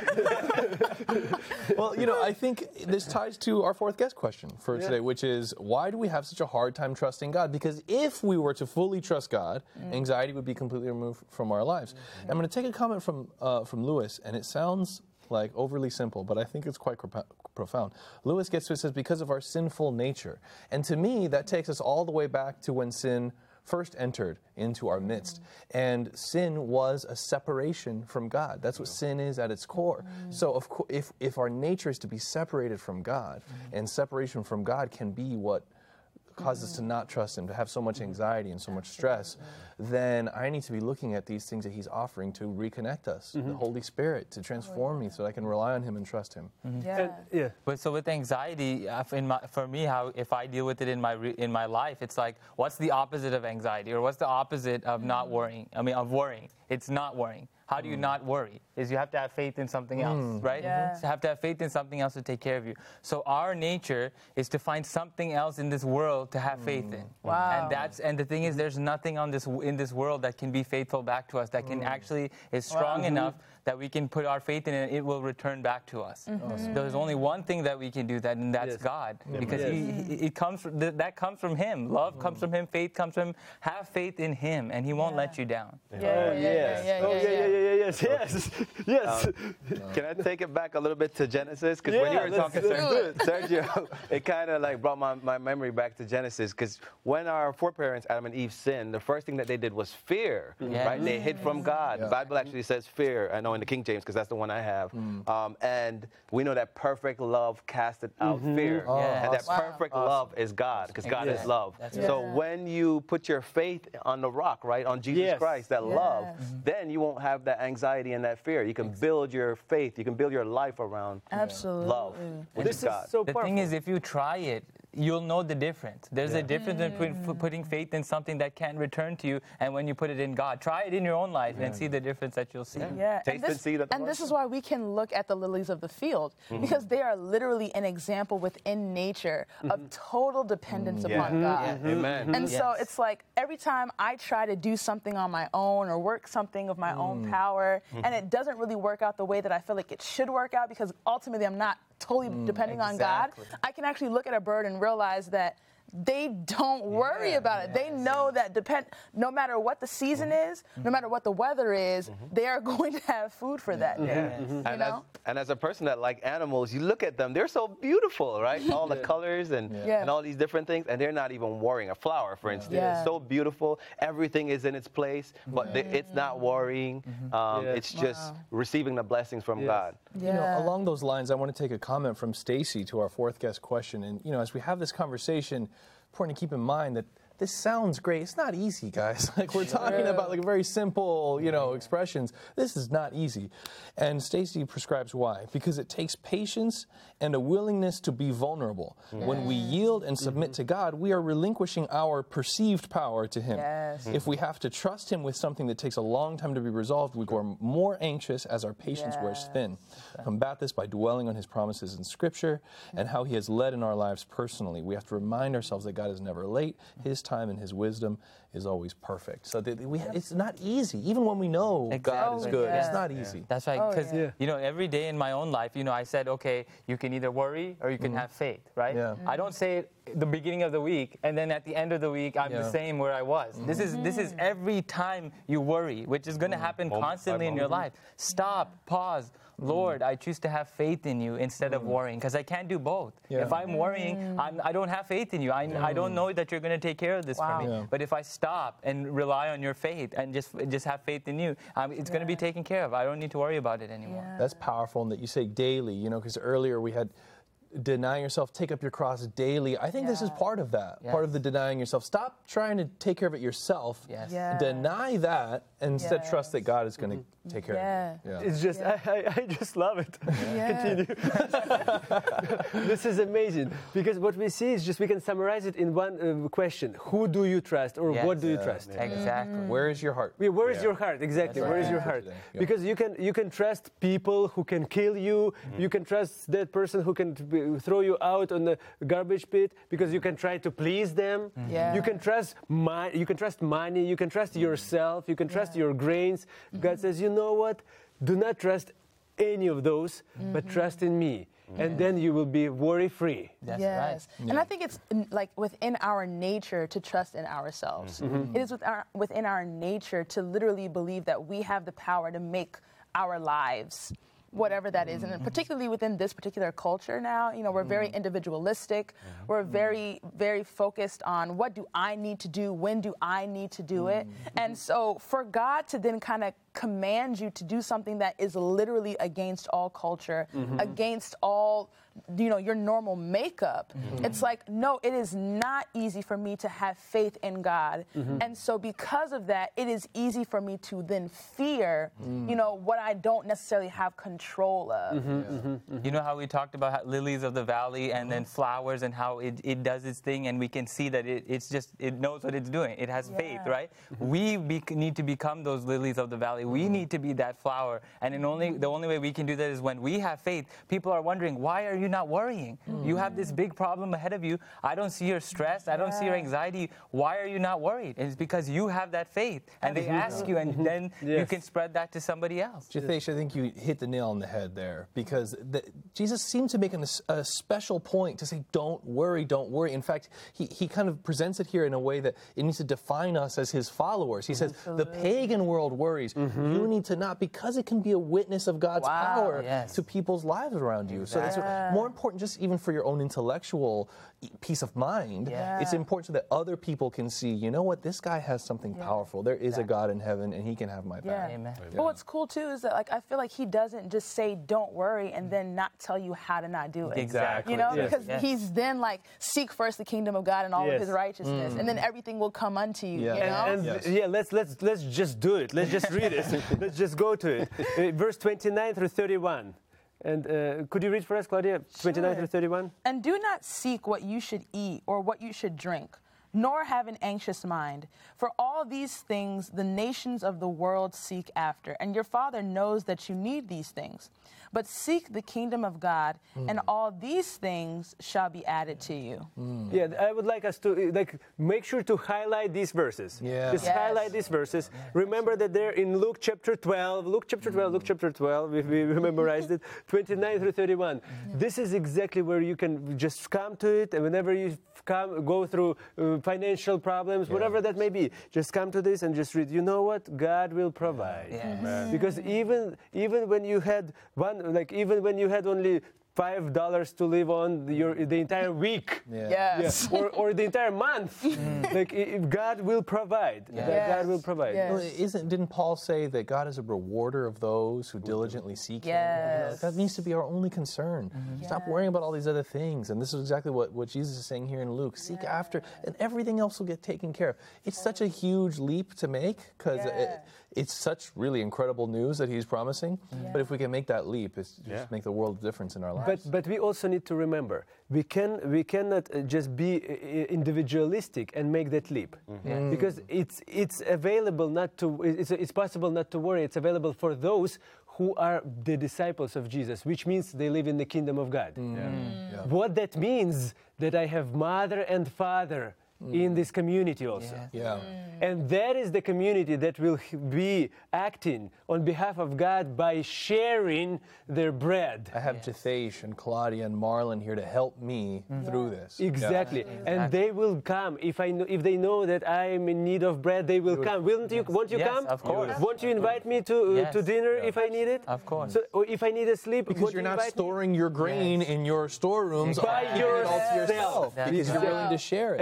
that. Well, you know, I think this ties to our fourth guest question for Yeah. today, which is, why do we have such a hard time trusting God? Because if we were to fully trust God, anxiety would be completely removed from our lives. I'm going to take a comment from uh, from Lewis, and it sounds like overly simple, but I think it's quite pro- profound. Lewis gets to it, says, because of our sinful nature. And to me, that takes us all the way back to when sin first entered into our midst. And sin was a separation from God. That's what sin is at its core. So of co- if, if our nature is to be separated from God, and separation from God can be what causes us to not trust him, to have so much anxiety and so much stress, then I need to be looking at these things that he's offering to reconnect us, the Holy Spirit, to transform me so that I can rely on him and trust him. Yeah. And, yeah. But so with anxiety, uh, in my, for me, how if I deal with it in my re, in my life, it's like, what's the opposite of anxiety, or what's the opposite of not worrying? I mean, of worrying. It's not worrying. How do you not worry? Is you have to have faith in something else, right? Yeah. So you have to have faith in something else to take care of you. So our nature is to find something else in this world to have faith in. Wow. And that's and the thing is, there's nothing on this in this world that can be faithful back to us, that can actually is strong enough that we can put our faith in it, and it will return back to us. There's only one thing that we can do that, and that's Yes. God, because Yes. he, he, it comes from, th- that comes from Him. Love comes from Him. Faith comes from Him. Have faith in Him, and He won't let you down. Yeah, Oh, yeah, yes. yeah, yeah, Oh, yeah, yeah, yeah, yeah. yeah, yes, yes, yes. Can I take it back a little bit to Genesis? Because when you Yeah, were let's talking, do Sergio, Sergio, it kind of like brought my, my memory back to Genesis. Because when our foreparents, Adam and Eve, sinned, the first thing that they did was fear, Yeah. right? They hid from God. Yeah. The Bible actually says fear. I know in the King James, because that's the one I have. Um, and we know that perfect love casted out fear. Oh, Yeah. And that awesome. perfect love is God, because God is Yes. love. That's So right. when you put your faith on the rock, right, on Jesus Yes. Christ, that love, Yes. then you won't have that anxiety and that fear. You can build your faith, you can build your life around Absolutely. love, which This is is God. so The powerful. thing is, if you try it, you'll know the difference. There's a difference between f- putting faith in something that can't return to you and when you put it in God. Try it in your own life and see the difference that you'll see. Yeah, Taste and and this, see that the and Lord this is why we can look at the lilies of the field, because they are literally an example within nature of total dependence upon God. Amen. And so Yes. it's like every time I try to do something on my own or work something of my own power, and it doesn't really work out the way that I feel like it should work out, because ultimately I'm not totally depending on God, exactly. I can actually look at a bird and realize that they don't worry about it. They know that depend no matter what the season is, no matter what the weather is, they are going to have food for that day. You And as, know? and as a person that like animals, you look at them, they're so beautiful, right? All the colors and, Yeah. and all these different things, and they're not even worrying. A flower, for instance, Yeah. is so beautiful. Everything is in its place, but they, it's not worrying. Um, Yeah. It's just receiving the blessings from Yes. God. Yeah. You know, along those lines, I want to take a comment from Stacy to our fourth guest question. And, you know, as we have this conversation, important to keep in mind that this sounds great. It's not easy, guys. Like, we're talking about like very simple, you know, expressions. This is not easy. And Stacy prescribes why. Because it takes patience and a willingness to be vulnerable. When we yield and submit to God, we are relinquishing our perceived power to Him. Yes. If we have to trust Him with something that takes a long time to be resolved, we grow more anxious as our patience wears thin. Combat this by dwelling on His promises in Scripture and how He has led in our lives personally. We have to remind ourselves that God is never late. His time and His wisdom is always perfect. So that we, it's not easy, even when we know God is Exactly. good. Oh, It's yeah. not easy. That's right. Oh, Because, yeah. you know, every day in my own life, you know, I said, okay, you can either worry or you can have faith, right? Yeah. I don't say it the beginning of the week and then at the end of the week, I'm Yeah. the same where I was. This is this is every time you worry, which is going to happen Moment by constantly in your life. Stop, pause. Lord, I choose to have faith in you instead of worrying, because I can't do both. Yeah. If I'm worrying, I'm, I don't have faith in you. I, I don't know that you're going to take care of this Wow. for me. Yeah. But if I stop and rely on your faith and just just have faith in you, um, it's going to be taken care of. I don't need to worry about it anymore. Yeah. That's powerful, and that you say daily, you know, because earlier we had deny yourself, take up your cross daily. I think this is Yeah. part of that, part of the denying yourself. Stop trying to take care of it yourself. Yes. Yeah. Deny that and instead trust that Yes. God is going to take care Yeah. of you. Yeah. It's just, Yeah. I, I, I just love it. Yeah. Continue. This is amazing because what we see is just we can summarize it in one uh, question: Who do you trust, or Yes. what do you Yeah. trust? Exactly. Where is your heart? Yeah, where is Yeah. your heart? Exactly. That's Where is right. your Yeah. heart? Yeah. Because you can you can trust people who can kill you. You can trust that person who can t- throw you out on the garbage pit because you can try to please them. Yeah. You can trust my, you can trust money. You can trust yourself. You can trust your grains. God says, you know what? Do not trust any of those, but trust in me, and then you will be worry-free. That's Yes. right. And I think it's in, like within our nature to trust in ourselves. It is with our, within our nature to literally believe that we have the power to make our lives whatever that is. And particularly within this particular culture now, you know, we're very individualistic. We're very, very focused on what do I need to do? When do I need to do it? And so for God to then kind of command you to do something that is literally against all culture, against all, you know, your normal makeup. It's like, no, it is not easy for me to have faith in God. And so because of that, it is easy for me to then fear, you know, what I don't necessarily have control of. You know how we talked about how lilies of the valley and then flowers and how it, it does its thing and we can see that it, it's just, it knows what it's doing. It has faith, Yeah. right? We be, need to become those lilies of the valley. We need to be that flower. And in only the only way we can do that is when we have faith. People are wondering, why are you not worrying? You have this big problem ahead of you. I don't see your stress. I don't see your anxiety. Why are you not worried? And it's because you have that faith. And they ask you, and then you Yes. can spread that to somebody else. Jitesh, I think you hit the nail on the head there because the, Jesus seems to make an, a special point to say, don't worry, don't worry. In fact, he, he kind of presents it here in a way that it needs to define us as his followers. He says, the pagan world worries. You need to not, because it can be a witness of God's Wow. power Yes. to people's lives around you. So that's more important just even for your own intellectual peace of mind. Yeah. It's important so that other people can see, you know what, this guy has something powerful. There is a God in heaven and he can have my back. Yeah. Amen. But what's cool too is that like I feel like he doesn't just say don't worry and then not tell you how to not do it. Exactly. You know, Yes. because Yes. he's then like seek first the kingdom of God and all Yes. of his righteousness, and then everything will come unto you. Yeah. You know? And, and Yes. yeah, let's let's let's just do it. Let's just read it. Let's just go to it. Uh, verse twenty-nine through thirty-one. And uh, could you read for us, Claudia? twenty-nine through thirty-one. And do not seek what you should eat or what you should drink, nor have an anxious mind. For all these things the nations of the world seek after, and your Father knows that you need these things. But seek the kingdom of God, and all these things shall be added to you. Yeah, I would like us to uh, like make sure to highlight these verses. Yeah. Just Yes. highlight these verses. Remember that they're in Luke chapter twelve. Luke chapter twelve. Luke chapter twelve. We, we memorized it. twenty-nine through thirty-one. This is exactly where you can just come to it, and whenever you come go through uh, financial problems, whatever that may be, just come to this and just read. You know what? God will provide. Yes. Because even even when you had one, like even when you had only five dollars to live on the, your the entire week. Yeah. Yes. Yeah, or, or the entire month. Like i- if God will provide. Yeah. That God Yes. will provide. Yes. Well, isn't, didn't Paul say that God is a rewarder of those who diligently seek Him? You know, Yes. that needs to be our only concern. Stop worrying about all these other things. And this is exactly what, what Jesus is saying here in Luke. Seek after, and everything else will get taken care of. It's such a huge leap to make because Yeah. it, it's such really incredible news that He's promising. But if we can make that leap, it's just Yeah. make the world of difference in our lives. But but we also need to remember we can we cannot uh, just be uh, individualistic and make that leap because it's it's available not to it's it's possible not to worry. It's available for those who are the disciples of Jesus, which means they live in the kingdom of God. Yeah. What that means that I have mother and father in this community also. Yeah. And that is the community that will h- be acting on behalf of God by sharing their bread. I have Jitesh and Claudia and Marlon here to help me through this. Exactly. And they will come. If I know, if they know that I am in need of bread, they will come. Won't you won't you Yes, come? of course. Won't you invite me to uh, Yes. to dinner if I need it? Of course. So or if I need a sleep, Because won't you're you not invite me? storing your grain in your storerooms By keeping it all to yourself. yourself. Because you're Exactly. willing to share it. And that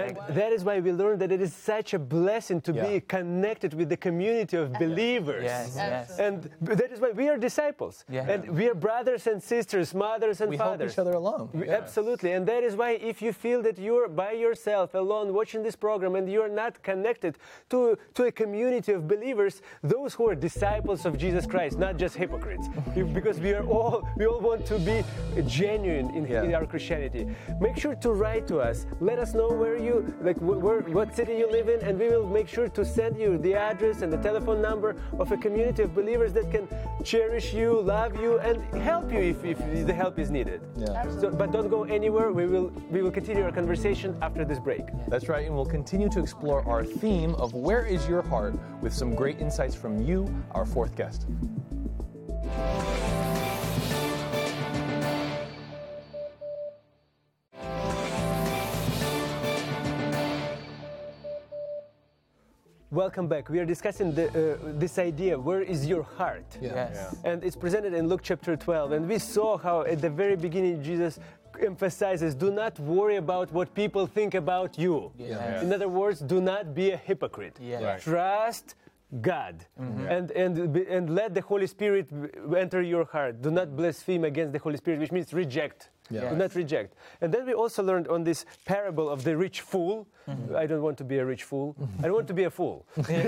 that is why we learned that it is such a blessing to Yeah. be connected with the community of believers. Yes, yes. And that is why we are disciples. Yeah. And we are brothers and sisters, mothers and We help fathers. each other along. We- Absolutely. And that is why if you feel that you're by yourself, alone, watching this program, and you're not connected to, to a community of believers, those who are disciples of Jesus Christ, not just hypocrites, because we are all, we all want to be genuine in, Yeah. in our Christianity. Make sure to write to us. Let us know where you, like, wh- where, what city you live in, and we will make sure to send you the address and the telephone number of a community of believers that can cherish you, love you, and help you if, if the help is needed. Yeah. So, but don't go anywhere. We will we will continue our conversation after this break. That's right, and we'll continue to explore our theme of Where is Your Heart with some great insights from you, our fourth guest. Welcome back. We are discussing the, uh, this idea, where is your heart? Yes. And it's presented in Luke chapter twelve. And we saw how at the very beginning Jesus emphasizes, do not worry about what people think about you. Yes. In other words, do not be a hypocrite. Yes. Right. Trust God. And, and, be- and let the Holy Spirit enter your heart. Do not blaspheme against the Holy Spirit, which means reject. Yeah. Do not reject. And then we also learned on this parable of the rich fool. I don't want to be a rich fool. I don't want to be a fool.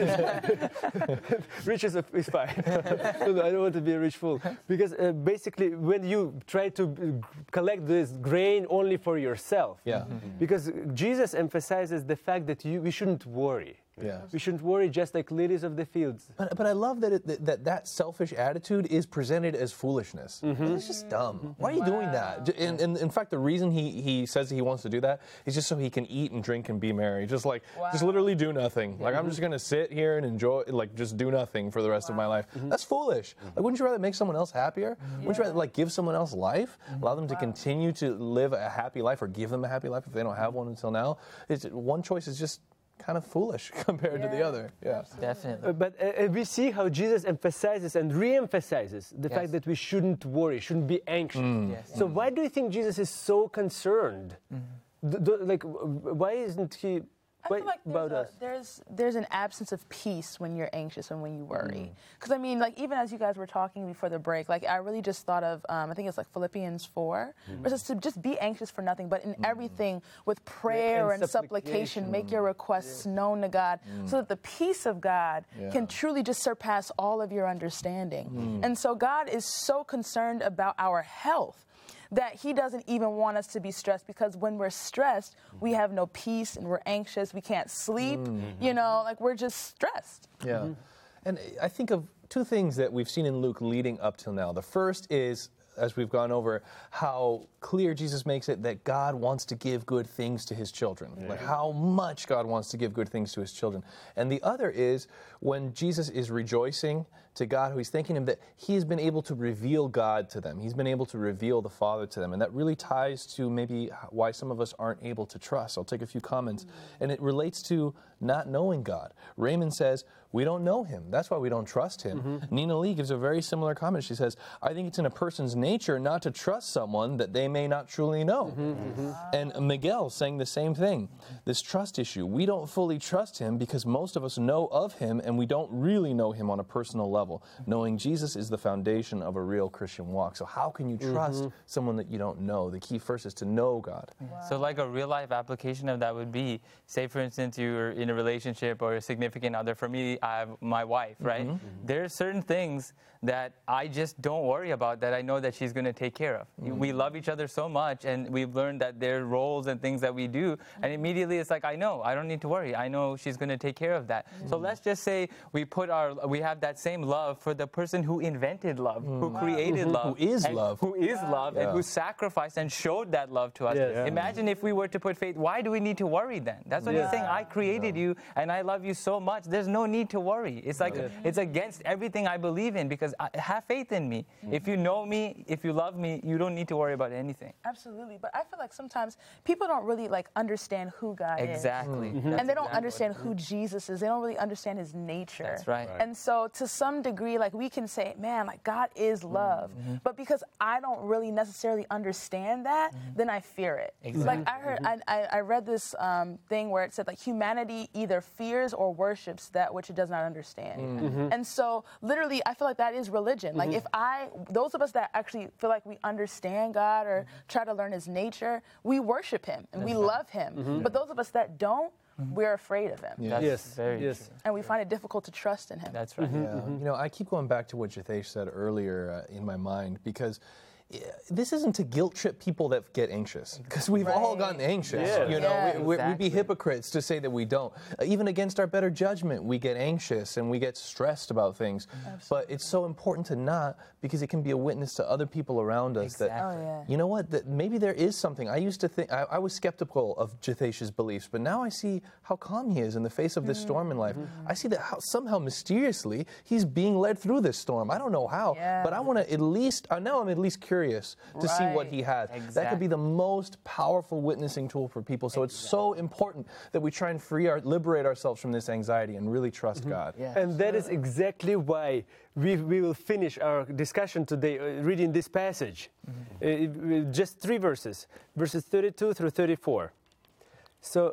Rich is, a, is fine. No, no, I don't want to be a rich fool. Because uh, basically, when you try to uh, collect this grain only for yourself, Yeah. because Jesus emphasizes the fact that you, we shouldn't worry. Yeah. We shouldn't worry just like lilies of the fields. But, but I love that, it, that that selfish attitude is presented as foolishness. It's just dumb. Why are you doing that? J- And, and in fact, the reason he, he says he wants to do that is just so he can eat and drink and be merry. Just like, just literally do nothing. Like, I'm just going to sit here and enjoy, like, just do nothing for the rest of my life. That's foolish. Like, wouldn't you rather make someone else happier? Wouldn't you rather, like, give someone else life? Allow them to continue to live a happy life, or give them a happy life if they don't have one until now? It's, one choice is just kind of foolish compared to the other. Yeah. Definitely. Uh, But uh, uh, we see how Jesus emphasizes and re-emphasizes the Yes. fact that we shouldn't worry, shouldn't be anxious. Yes. So why do you think Jesus is so concerned? D- d- like, w- why isn't he? I Why feel like about there's, a, us? there's there's an absence of peace when you're anxious and when you worry. Mm. Because I mean, like even as you guys were talking before the break, like I really just thought of um, I think it's like Philippians four, Mm. where it says to just be anxious for nothing, but in everything with prayer And and, supplication, supplication. make your requests known to God, so that the peace of God Yeah. can truly just surpass all of your understanding. And so God is so concerned about our health that he doesn't even want us to be stressed, because when we're stressed, we have no peace and we're anxious, we can't sleep, you know, like we're just stressed. Yeah. And I think of two things that we've seen in Luke leading up till now. The first is, as we've gone over, how clear Jesus makes it that God wants to give good things to his children. Like how much God wants to give good things to his children. And the other is when Jesus is rejoicing to God, who he's thanking him that he's been able to reveal God to them. He's been able to reveal the Father to them. And that really ties to maybe why some of us aren't able to trust. I'll take a few comments. And it relates to not knowing God. Raymond says, we don't know him. That's why we don't trust him. Mm-hmm. Nina Lee gives a very similar comment. She says, I think it's in a person's nature not to trust someone that they may not truly know. Mm-hmm, And Miguel saying the same thing. This trust issue. We don't fully trust him because most of us know of him and we don't really know him on a personal level. Knowing Jesus is the foundation of a real Christian walk. So how can you trust Mm-hmm. someone that you don't know? The key first is to know God. So like a real life application of that would be, say for instance, you're in a relationship or a significant other. For me, I have my wife, right? There are certain things that I just don't worry about that I know that she's going to take care of. We love each other so much, and we've learned that there are roles and things that we do, and immediately it's like, I know, I don't need to worry. I know she's going to take care of that. So let's just say we put our, we have that same love for the person who invented love, who created love. Who is and love. Who is love, and Yeah. who sacrificed and showed that love to us. Yes. Yeah. Imagine if we were to put faith, why do we need to worry then? That's what Yeah. he's saying. I created you, and I love you so much. There's no need to worry. It's like it's against everything I believe in because I, have faith in me. Mm-hmm. If you know me, if you love me, you don't need to worry about anything. Absolutely, but I feel like sometimes people don't really like understand who God exactly. is. Exactly. Mm-hmm. And they don't understand who Jesus is. They don't really understand his nature. That's right. right. And so to some degree, like we can say, man, like God is love. Mm-hmm. But because I don't really necessarily understand that, mm-hmm. then I fear it. Exactly. Like I heard, mm-hmm. I, I read this um, thing where it said like humanity either fears or worships that which it does not understand. Mm-hmm. And so literally, I feel like that is religion. Mm-hmm. Like if I, those of us that actually feel like we understand God or mm-hmm. try to learn his nature, we worship him and we love him. Mm-hmm. But those of us that don't, mm-hmm. we're afraid of him. Yeah. That's yes, very yes. true. And we find it difficult to trust in him. That's right. Yeah. Mm-hmm. You know, I keep going back to what Jitesh said earlier uh, in my mind because this isn't to guilt trip people that get anxious, because we've right. all gotten anxious. Yeah. You know, yeah, we, exactly. we'd be hypocrites to say that we don't. Uh, even against our better judgment, we get anxious and we get stressed about things. Absolutely. But it's so important to not, because it can be a witness to other people around us exactly. that, oh, yeah. you know what, that maybe there is something. I used to think, I, I was skeptical of Jitesh's beliefs, but now I see how calm he is in the face of this mm-hmm. storm in life. Mm-hmm. I see that how, somehow mysteriously he's being led through this storm. I don't know how, yeah. but I want to at least, uh, now I'm at least curious to right. see what he has. Exactly. That could be the most powerful witnessing tool for people. So exactly. it's so important that we try and free our, liberate ourselves from this anxiety and really trust mm-hmm. God. Yeah. And that is exactly why we, we will finish our discussion today uh, reading this passage. Mm-hmm. uh, just three verses, verses thirty-two through thirty-four. So,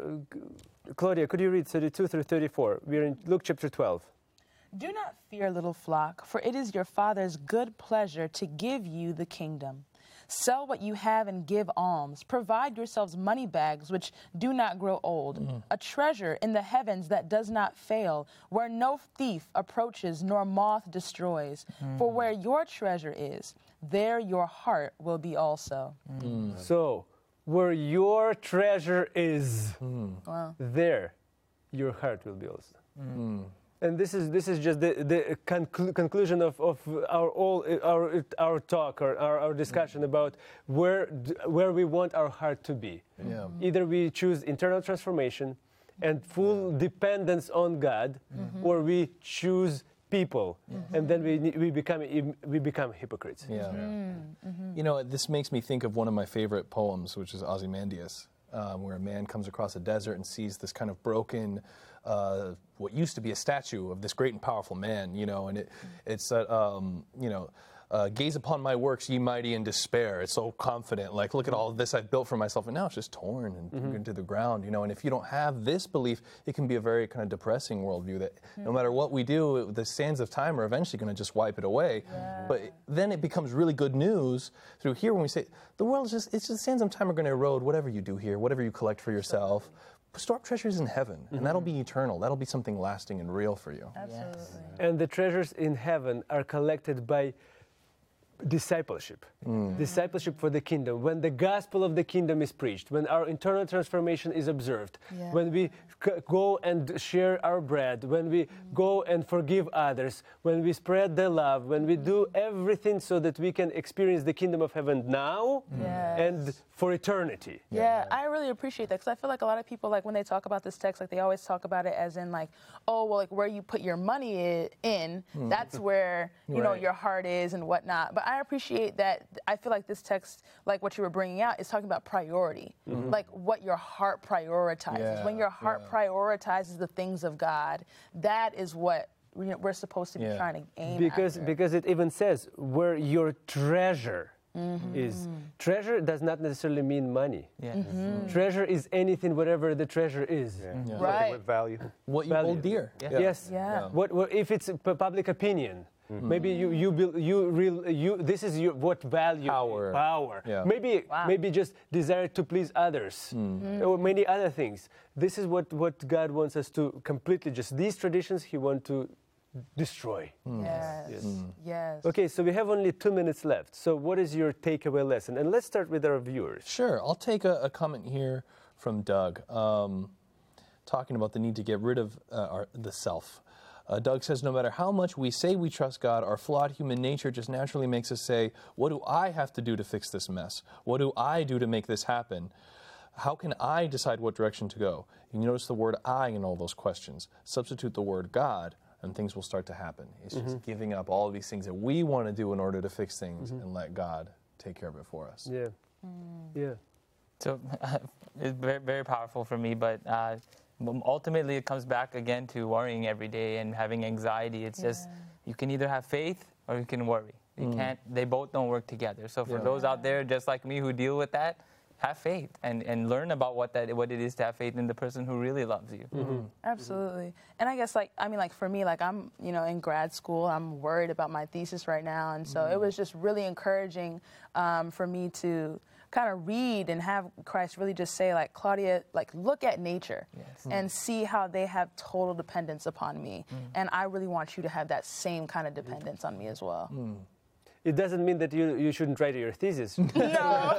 uh, Claudia, could you read thirty-two through thirty-four? We're in Luke chapter twelve. Do not fear, little flock, for it is your Father's good pleasure to give you the kingdom. Sell what you have and give alms. Provide yourselves money bags which do not grow old, mm. a treasure in the heavens that does not fail, where no thief approaches nor moth destroys. Mm. For where your treasure is, there your heart will be also. Mm. So, where your treasure is, mm. wow. there your heart will be also. Mm. And this is this is just the, the conclu- conclusion of, of our all our our talk or our, our discussion mm-hmm. about where where we want our heart to be. Yeah. Either we choose internal transformation and full dependence on God, mm-hmm. or we choose people, mm-hmm. and then we we become we become hypocrites. Yeah. Mm-hmm. You know, this makes me think of one of my favorite poems, which is Ozymandias, um, where a man comes across a desert and sees this kind of broken. Uh, what used to be a statue of this great and powerful man, you know, and it, it's that, um, you know, uh, gaze upon my works, ye mighty in despair. It's so confident, like, look at all this I've built for myself, and now it's just torn and mm-hmm. into the ground, you know, and if you don't have this belief, it can be a very kind of depressing worldview that mm-hmm. no matter what we do, the sands of time are eventually going to just wipe it away. Yeah. But then it becomes really good news through here when we say, the world is just, it's just the sands of time are going to erode whatever you do here, whatever you collect for yourself. Store up treasures in heaven, and mm-hmm. that'll be eternal. That'll be something lasting and real for you. Absolutely. Yes. And the treasures in heaven are collected by discipleship. Mm. Discipleship for the kingdom. When the gospel of the kingdom is preached, when our internal transformation is observed, yeah. when we c- go and share our bread, when we mm. go and forgive others, when we spread the love, when we do everything so that we can experience the kingdom of heaven now yes. and for eternity. Yeah, yeah, I really appreciate that, because I feel like a lot of people, like when they talk about this text, like they always talk about it as in like, oh, well, like where you put your money in, mm. that's where, you right. know, your heart is and whatnot. But I appreciate that. I feel like this text, like what you were bringing out, is talking about priority, mm-hmm. like what your heart prioritizes. Yeah, when your heart yeah. prioritizes the things of God, that is what we're supposed to be yeah. trying to aim because, after. Because it even says where your treasure mm-hmm. is. Treasure does not necessarily mean money. Yeah. Mm-hmm. Treasure is anything, whatever the treasure is. Yeah. Yeah. Right. With value. What you Value. hold dear. Yeah. Yes. Yeah. Yeah. What, what if it's p- public opinion? Mm-hmm. Maybe you you build, you real you this is your what value Power. power. Yeah. Maybe Wow. maybe just desire to please others Mm. or many other things. This is what, what God wants us to completely just these traditions He wants to destroy. Mm. Yes. Yes. Mm. Yes. Okay, so we have only two minutes left. So what is your takeaway lesson? And let's start with our viewers. Sure. I'll take a, a comment here from Doug, um, talking about the need to get rid of uh, our, the self. Uh, Doug says, no matter how much we say we trust God, our flawed human nature just naturally makes us say, what do I have to do to fix this mess? What do I do to make this happen? how can I decide what direction to go? You notice the word I in all those questions. Substitute the word God, and things will start to happen. It's just Mm-hmm. giving up all of these things that we want to do in order to fix things and let God take care of it for us. Yeah. Yeah. So it's very, very powerful for me, but uh, ultimately it comes back again to worrying every day and having anxiety. It's just you can either have faith or you can worry. You can't. They both don't work together. So for Yeah. those out there just like me who deal with that, have faith and, and learn about what that what it is to have faith in the person who really loves you. Absolutely. And I guess, like, I mean, like, for me, like, I'm, you know, in grad school. I'm worried about my thesis right now. And so it was just really encouraging um, for me to kind of read and have Christ really just say, like, Claudia, like, look at nature Yes. and see how they have total dependence upon me. And I really want you to have that same kind of dependence on me as well. It doesn't mean that you, you shouldn't write your thesis. It No.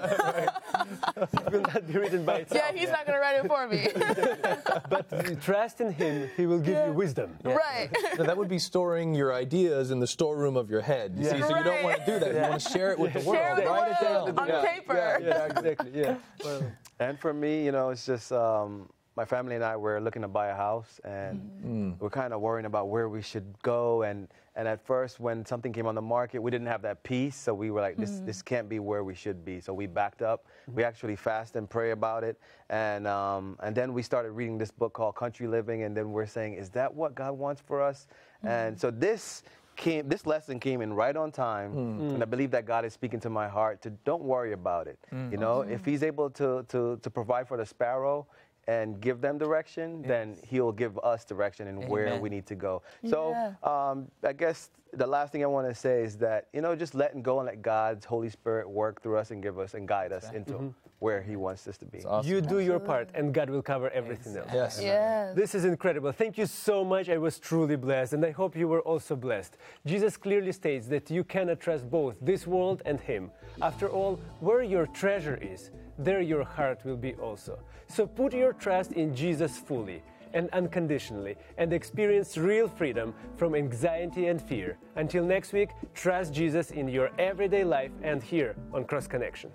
will not be written by itself. Yeah, he's not going to write it for me. But you trust in him, he will give you wisdom. Right. So that would be storing your ideas in the storeroom of your head. You Yeah. see, so you don't Right. want to do that. You want to share it with the world. Share it with the Write it world down. on Yeah. paper. Yeah, Yeah, exactly. Yeah. Well, And for me, you know, it's just um, my family and I were looking to buy a house, and we're kind of worrying about where we should go. And, and at first, when something came on the market, we didn't have that peace, so we were like, this this can't be where we should be. So we backed up. We actually fast and pray about it, and um, and then we started reading this book called Country Living, and then we're saying, is that what God wants for us? And so this. Came, this lesson came in right on time, and I believe that God is speaking to my heart to don't worry about it. You know, if He's able to, to, to provide for the sparrow and give them direction, then He'll give us direction in where Amen. we need to go. So Yeah. um, I guess the last thing I want to say is that, you know, just letting go and let God's Holy Spirit work through us and give us and guide us into where He wants us to be. Awesome. you do your part, and God will cover everything else. Yes. Yes. This is incredible. Thank you so much. I was truly blessed, and I hope you were also blessed. Jesus clearly states that you cannot trust both this world and Him. After all, where your treasure is, there your heart will be also. So put your trust in Jesus fully and unconditionally, and experience real freedom from anxiety and fear. Until next week, trust Jesus in your everyday life and here on Cross Connection.